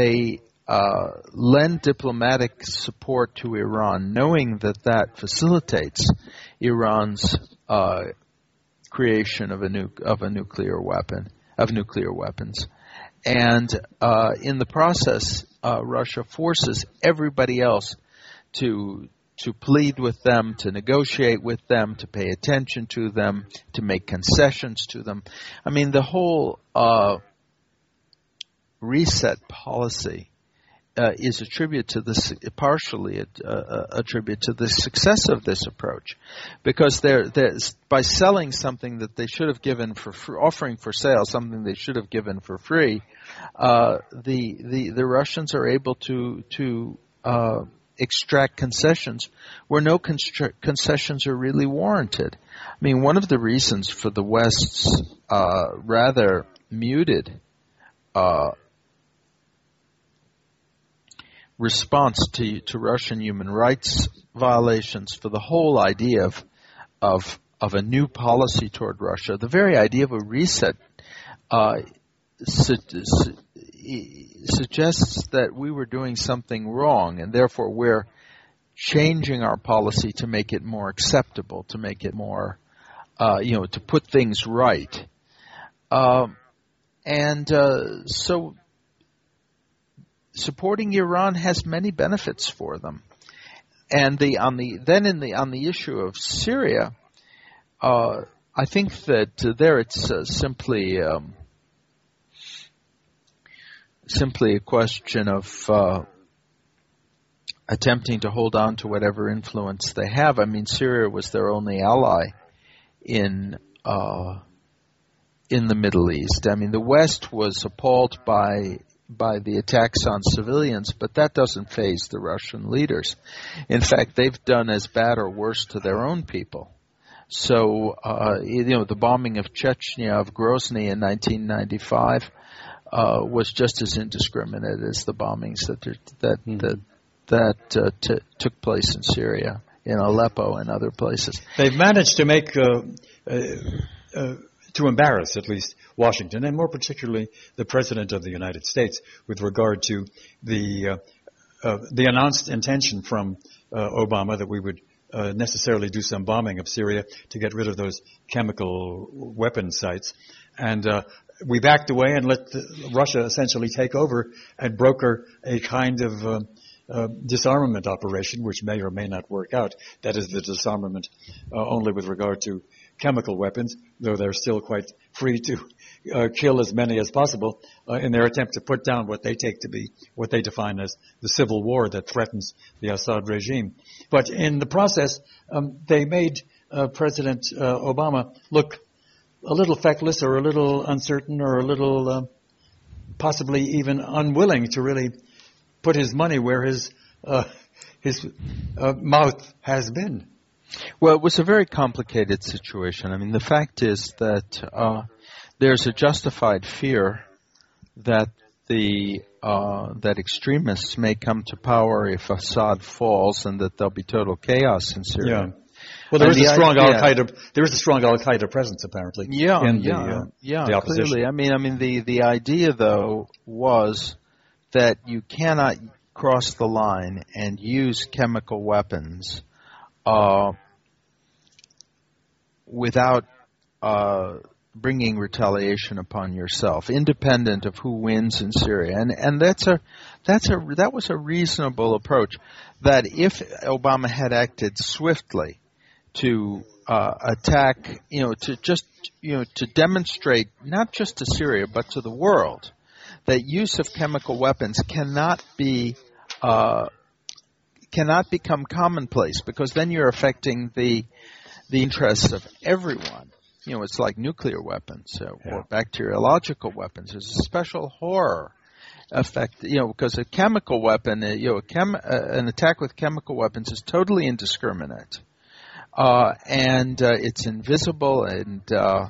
lend diplomatic support to Iran, knowing that facilitates Iran's creation of nuclear weapons, and in the process, Russia forces everybody else to plead with them, to negotiate with them, to pay attention to them, to make concessions to them. I mean, the whole reset policy is partially attributed to the success of this approach, because by selling something that they should have given for free, offering for sale something they should have given for free, the Russians are able to extract concessions where no concessions are really warranted. I mean, one of the reasons for the West's rather muted response to Russian human rights violations, for the whole idea of a new policy toward Russia, the very idea of a reset suggests that we were doing something wrong, and therefore we're changing our policy to make it more acceptable, to make it more, to put things right. So supporting Iran has many benefits for them. And on the issue of Syria, I think that there it's simply a question of attempting to hold on to whatever influence they have. I mean, Syria was their only ally in the Middle East. I mean, the West was appalled by the attacks on civilians, but that doesn't faze the Russian leaders. In fact, they've done as bad or worse to their own people. So, the bombing of Chechnya, of Grozny in 1995, was just as indiscriminate as the bombings that took place in Syria, in Aleppo and other places. They've managed to make to embarrass at least Washington, and more particularly the President of the United States, with regard to the announced intention from Obama that we would necessarily do some bombing of Syria to get rid of those chemical weapon sites. And we backed away and let Russia essentially take over and broker a kind of disarmament operation, which may or may not work out. That is the disarmament only with regard to chemical weapons, though they're still quite free to kill as many as possible in their attempt to put down what they take to be what they define as the civil war that threatens the Assad regime. But in the process, they made President Obama look a little feckless or a little uncertain or a little possibly even unwilling to really put his money where his mouth has been. Well, it was a very complicated situation. I mean, the fact is that there's a justified fear that that extremists may come to power if Assad falls, and that there'll be total chaos in Syria. Yeah. Well, there is a strong Al-Qaeda presence, apparently. The opposition. Clearly. I mean, the idea though was that you cannot cross the line and use chemical weapons without bringing retaliation upon yourself, independent of who wins in Syria, and that was a reasonable approach. That if Obama had acted swiftly to attack, to demonstrate not just to Syria but to the world that use of chemical weapons cannot become commonplace, because then you're affecting the interests of everyone. It's like nuclear weapons or bacteriological weapons. There's a special horror effect, because a chemical weapon, an attack with chemical weapons is totally indiscriminate, and it's invisible, and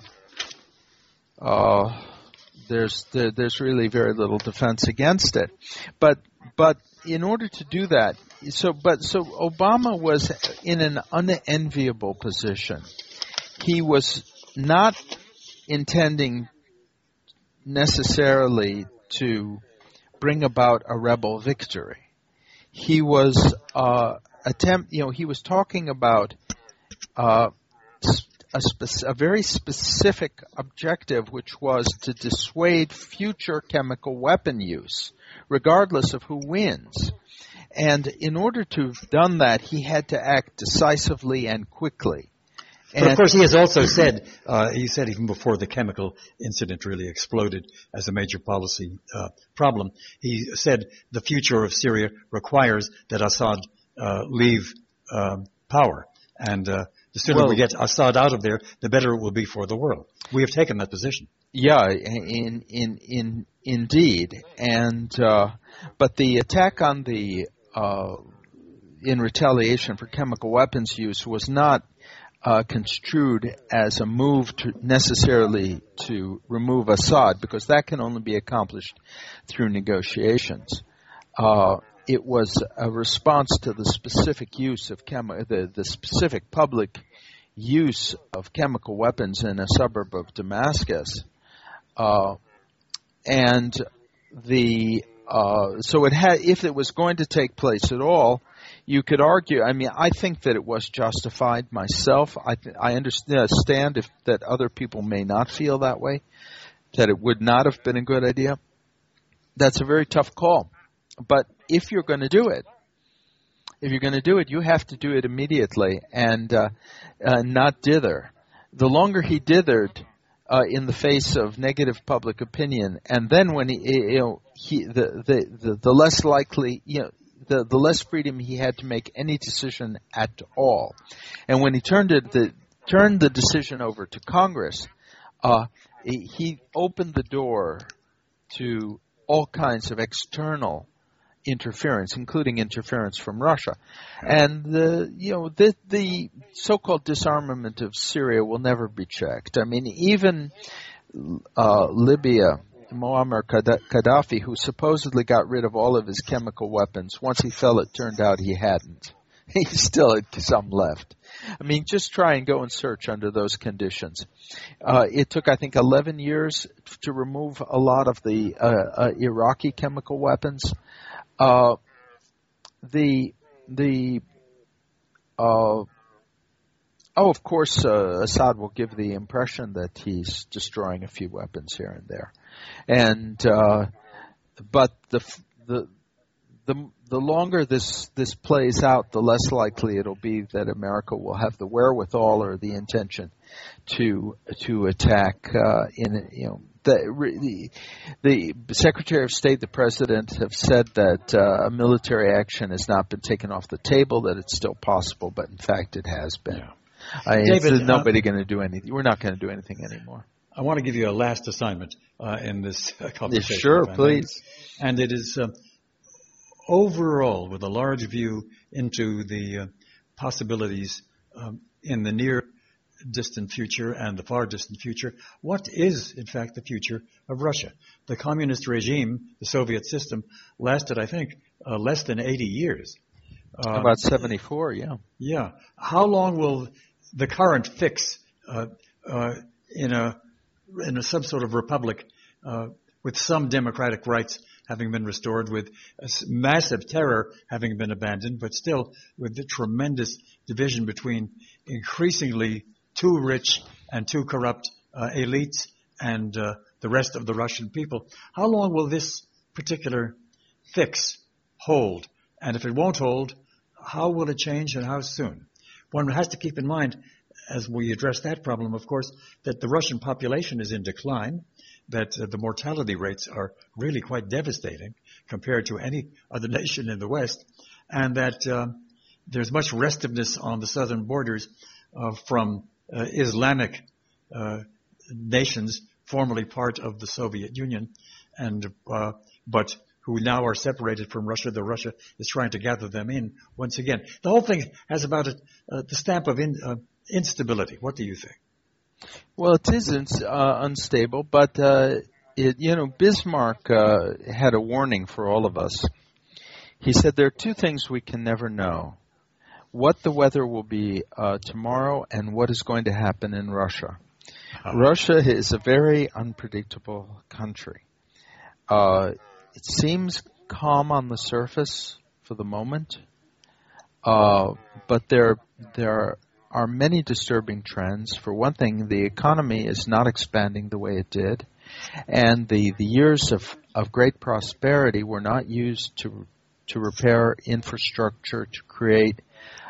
there's really very little defense against it. But in order to do that, so Obama was in an unenviable position. He was not intending necessarily to bring about a rebel victory. He was he was talking about a very specific objective, which was to dissuade future chemical weapon use, regardless of who wins. And in order to have done that, he had to act decisively and quickly. But of course, he has also said, he said even before the chemical incident really exploded as a major policy problem, he said the future of Syria requires that Assad leave power. And the sooner we get Assad out of there, the better it will be for the world. We have taken that position. Yeah, indeed. And but the attack on the in retaliation for chemical weapons use was not construed as a move necessarily to remove Assad, because that can only be accomplished through negotiations. It was a response to the specific use of the specific public use of chemical weapons in a suburb of Damascus, and so it had. If it was going to take place at all, you could argue. I mean, I think that it was justified myself. I understand that other people may not feel that way, that it would not have been a good idea. That's a very tough call. But if you're going to do it, you have to do it immediately and not dither. The longer he dithered in the face of negative public opinion, and then when the less likely, the less freedom he had to make any decision at all. And when he turned the decision over to Congress, he opened the door to all kinds of external interference, including interference from Russia. And the so-called disarmament of Syria will never be checked. I mean, even Libya, Muammar Gaddafi, who supposedly got rid of all of his chemical weapons, once he fell, it turned out he hadn't. He still had some left. I mean, just try and go and search under those conditions. It took, I think, 11 years to remove a lot of the Iraqi chemical weapons. Of course, Assad will give the impression that he's destroying a few weapons here and there, but the longer this plays out, the less likely it'll be that America will have the wherewithal or the intention to attack. The Secretary of State, the President have said that a military action has not been taken off the table, that it's still possible, but in fact it has been. Yeah. David, nobody going to do anything. We're not going to do anything anymore. I want to give you a last assignment in this conversation. Sure, please. And it is overall with a large view into the possibilities in the near distant future and the far distant future. What is, in fact, the future of Russia? The communist regime, the Soviet system, lasted, I think, less than 80 years. About 74, yeah. Yeah. How long will the current fix in some sort of republic with some democratic rights having been restored, with massive terror having been abandoned, but still with the tremendous division between increasingly too rich and too corrupt elites and the rest of the Russian people? How long will this particular fix hold? And if it won't hold, how will it change and how soon? One has to keep in mind, as we address that problem, of course, that the Russian population is in decline, that the mortality rates are really quite devastating compared to any other nation in the West, and that there's much restiveness on the southern borders from Islamic nations formerly part of the Soviet Union, and but who now are separated from Russia, though Russia is trying to gather them in once again. The whole thing has about it the stamp of instability. What do you think? Well, it is unstable, but Bismarck had a warning for all of us. He said there are two things we can never know: what the weather will be tomorrow and what is going to happen in Russia. Russia is a very unpredictable country. It seems calm on the surface for the moment, but there are many disturbing trends. For one thing, the economy is not expanding the way it did, and the years of great prosperity were not used to repair infrastructure, to create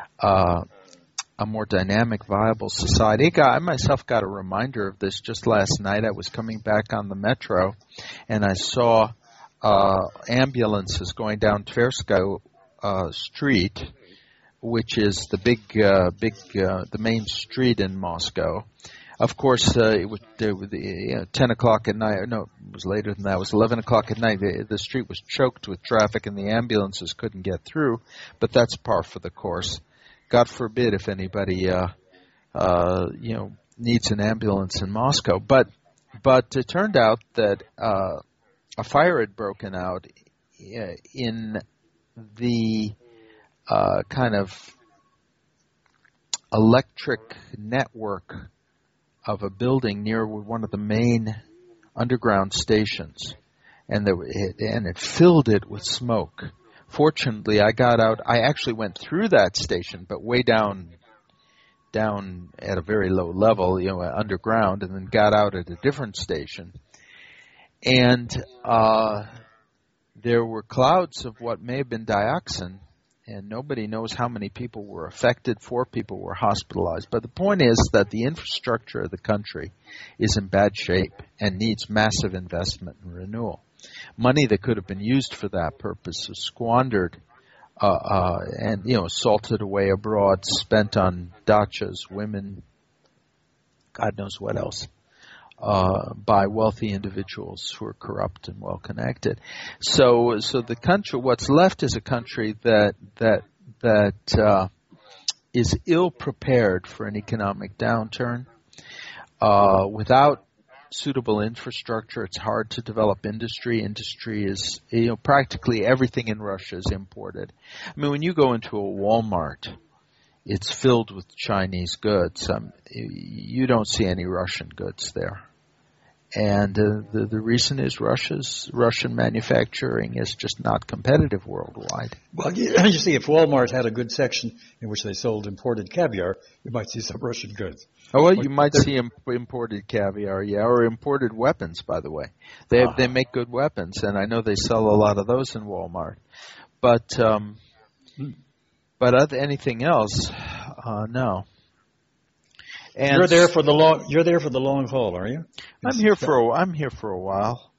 a more dynamic, viable society. I myself got a reminder of this just last night. I was coming back on the metro, and I saw ambulances going down Tverskoy Street, which is the the main street in Moscow, Of course, it was 10 o'clock at night. No, it was later than that. It was 11 o'clock at night. The street was choked with traffic and the ambulances couldn't get through, but that's par for the course. God forbid if anybody, needs an ambulance in Moscow. But it turned out that a fire had broken out in the kind of electric network of a building near one of the main underground stations, and it filled it with smoke. Fortunately, I got out. I actually went through that station, but way down at a very low level, underground, and then got out at a different station. And there were clouds of what may have been dioxin, and nobody knows how many people were affected. 4 people were hospitalized. But the point is that the infrastructure of the country is in bad shape and needs massive investment and renewal. Money that could have been used for that purpose was squandered and salted away abroad, spent on dachas, women, God knows what else, by wealthy individuals who are corrupt and well connected. So the country, what's left is a country that is ill prepared for an economic downturn. Without suitable infrastructure, it's hard to develop industry. Industry is, practically everything in Russia is imported. I mean, when you go into a Walmart, it's filled with Chinese goods. You don't see any Russian goods there. And the reason is Russian manufacturing is just not competitive worldwide. Well, you see, if Walmart had a good section in which they sold imported caviar, you might see some Russian goods. Oh, well, you might see imported caviar, or imported weapons, by the way. They make good weapons, and I know they sell a lot of those in Walmart. But anything else, no. And you're there for the long haul, are you? I'm here for a while.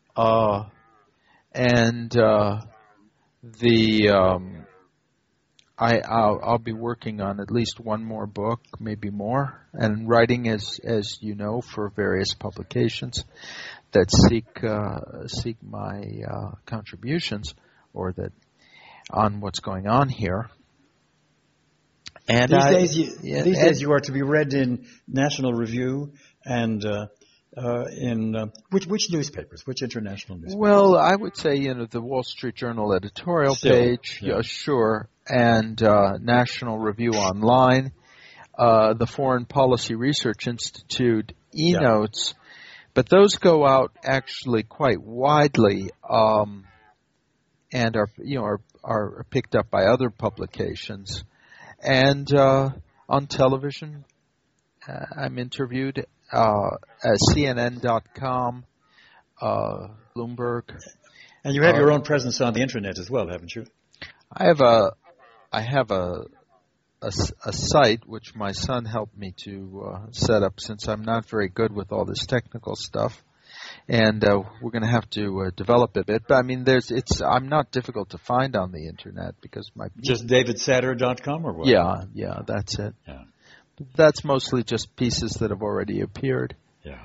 I'll be working on at least one more book, maybe more, and writing as you know for various publications that seek my contributions or that on what's going on here. And these days you are to be read in National Review and in which newspapers, which international newspapers? Well, I would say the Wall Street Journal editorial page, sure, and National Review Online, the Foreign Policy Research Institute e-notes, but those go out actually quite widely and are picked up by other publications. And on television, I'm interviewed at CNN.com, Bloomberg. And you have your own presence on the internet as well, haven't you? I have a site which my son helped me to set up, since I'm not very good with all this technical stuff. And we're going to have to develop it a bit. But I mean, I'm not difficult to find on the internet because just davidsatter.com or what? Yeah, that's it. Yeah. But that's mostly just pieces that have already appeared. Yeah.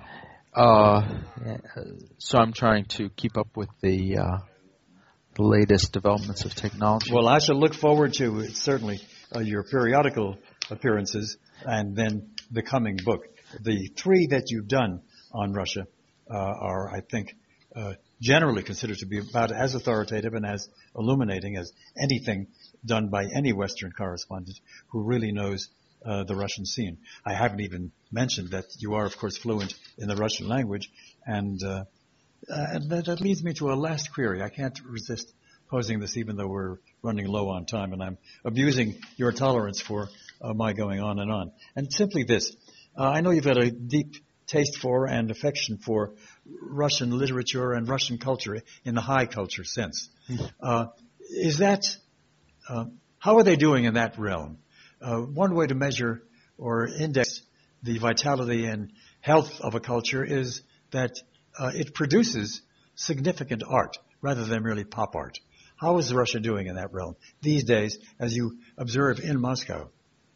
So I'm trying to keep up with the latest developments of technology. Well, I shall look forward to certainly your periodical appearances and then the coming book. The 3 that you've done on Russia are, I think, generally considered to be about as authoritative and as illuminating as anything done by any Western correspondent who really knows the Russian scene. I haven't even mentioned that you are, of course, fluent in the Russian language, and that leads me to a last query. I can't resist posing this even though we're running low on time, and I'm abusing your tolerance for my going on and on. And simply this. I know you've got a deep taste for and affection for Russian literature and Russian culture in the high culture sense. Is that, how are they doing in that realm? One way to measure or index the vitality and health of a culture is that it produces significant art rather than merely pop art. How is Russia doing in that realm these days as you observe in Moscow?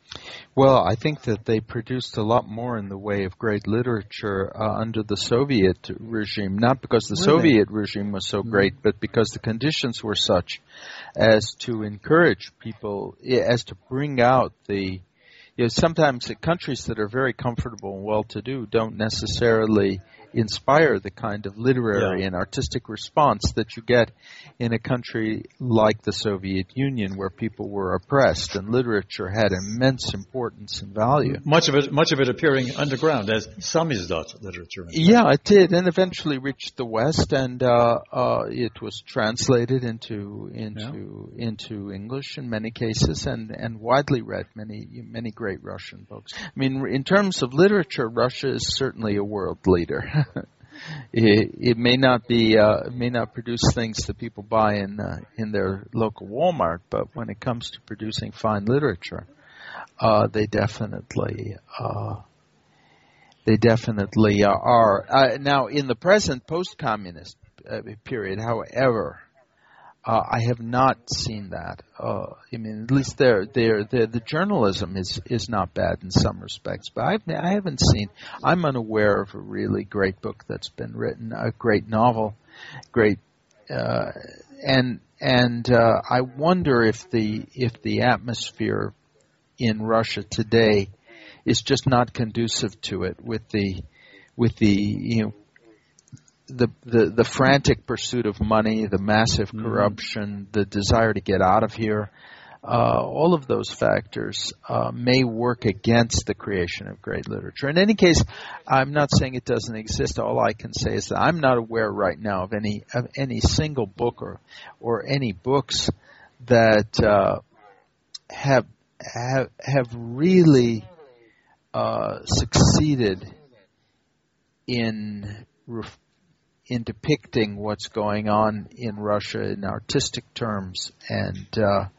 Well, I think that they produced a lot more in the way of great literature under the Soviet regime, not because the Soviet regime was so great, but because the conditions were such as to encourage people, as to bring out the, sometimes countries that are very comfortable and well-to-do don't necessarily inspire the kind of literary and artistic response that you get in a country like the Soviet Union, where people were oppressed and literature had immense importance and value. Much of it appearing underground as samizdat literature. Yeah, it did, and eventually reached the West, and it was translated into English in many cases, and widely read. Many great Russian books. I mean, in terms of literature, Russia is certainly a world leader. It may not produce things that people buy in their local Walmart, but when it comes to producing fine literature, they definitely are. Now, in the present post-communist period, however, I have not seen that. I mean, at least the journalism is not bad in some respects, but I haven't seen. I'm unaware of a really great book that's been written, a great novel, and I wonder if the atmosphere in Russia today is just not conducive to it, with the frantic pursuit of money, the massive corruption, the desire to get out of here. All of those factors may work against the creation of great literature. In any case, I'm not saying it doesn't exist. All I can say is that I'm not aware right now of any single book or any books that have really succeeded in depicting what's going on in Russia in artistic terms and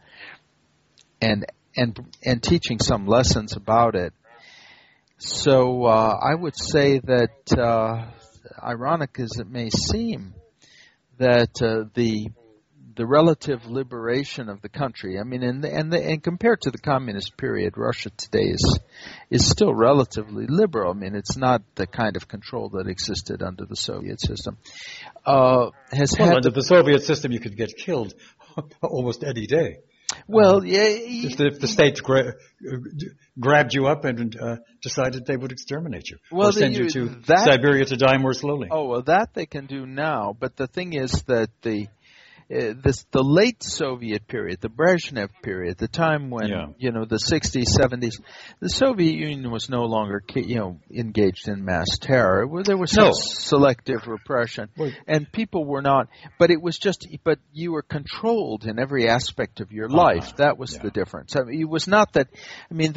teaching some lessons about it. So I would say that, ironic as it may seem, that the relative liberation of the country, I mean, and compared to the communist period, Russia today is still relatively liberal. I mean, it's not the kind of control that existed under the Soviet system. Under the Soviet system, you could get killed almost any day. Well, if the state grabbed you up and decided they would exterminate you, or send you to Siberia to die more slowly. Oh, well, that they can do now. But the thing is that the late Soviet period, the Brezhnev period, the time when, the 60s, 70s, the Soviet Union was no longer, engaged in mass terror. There was some selective repression, and people were not, but you were controlled in every aspect of your life. That was the difference. I mean, it was not that, I mean,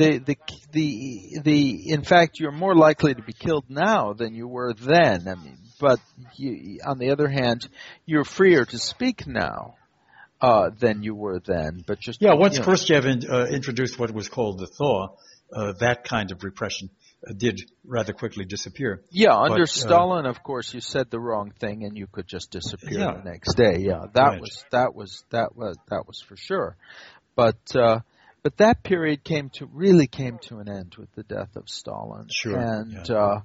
in fact, you're more likely to be killed now than you were then. I mean, but on the other hand, you're freer to speak now than you were then. But once Khrushchev introduced what was called the thaw, that kind of repression did rather quickly disappear. Yeah, under Stalin, of course, you said the wrong thing and you could just disappear the next day. Yeah, that was for sure. But that period really came to an end with the death of Stalin. Sure. And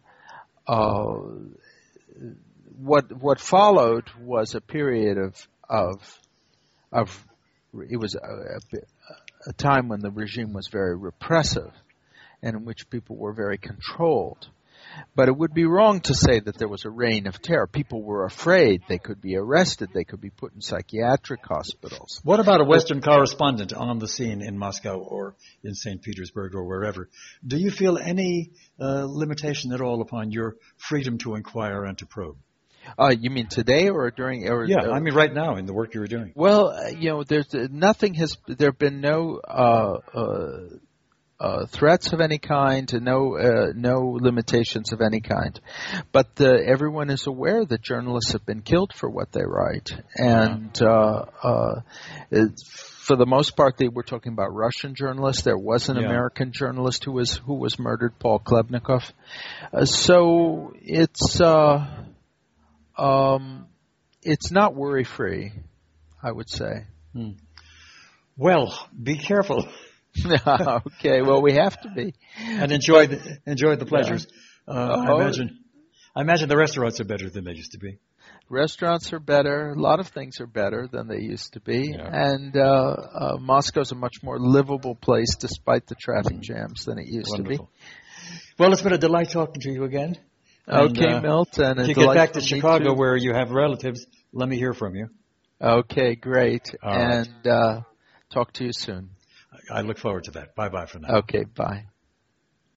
what followed was a period of it was a time when the regime was very repressive and in which people were very controlled. But it would be wrong to say that there was a reign of terror. People were afraid. They could be arrested. They could be put in psychiatric hospitals. What about a Western correspondent on the scene in Moscow or in St. Petersburg or wherever? Do you feel any limitation at all upon your freedom to inquire and to probe? You mean today or during? I mean right now in the work you were doing. Well, there have been no threats of any kind, no limitations of any kind. But everyone is aware that journalists have been killed for what they write. And for the most part, they were talking about Russian journalists. There was an American journalist who was murdered, Paul Klebnikov. So it's not worry-free, I would say. Well, be careful. Okay, well, we have to be. And enjoy the pleasures. I imagine the restaurants are better than they used to be. Restaurants are better. A lot of things are better than they used to be. Yeah. And Moscow's a much more livable place despite the traffic jams than it used Wonderful. to be. Well, it's been a delight talking to you again. Okay, And, Milt. And if you get back to Chicago where you have relatives, let me hear from you. Okay, great. All right. And talk to you soon. I look forward to that. Bye-bye for now. Okay, bye.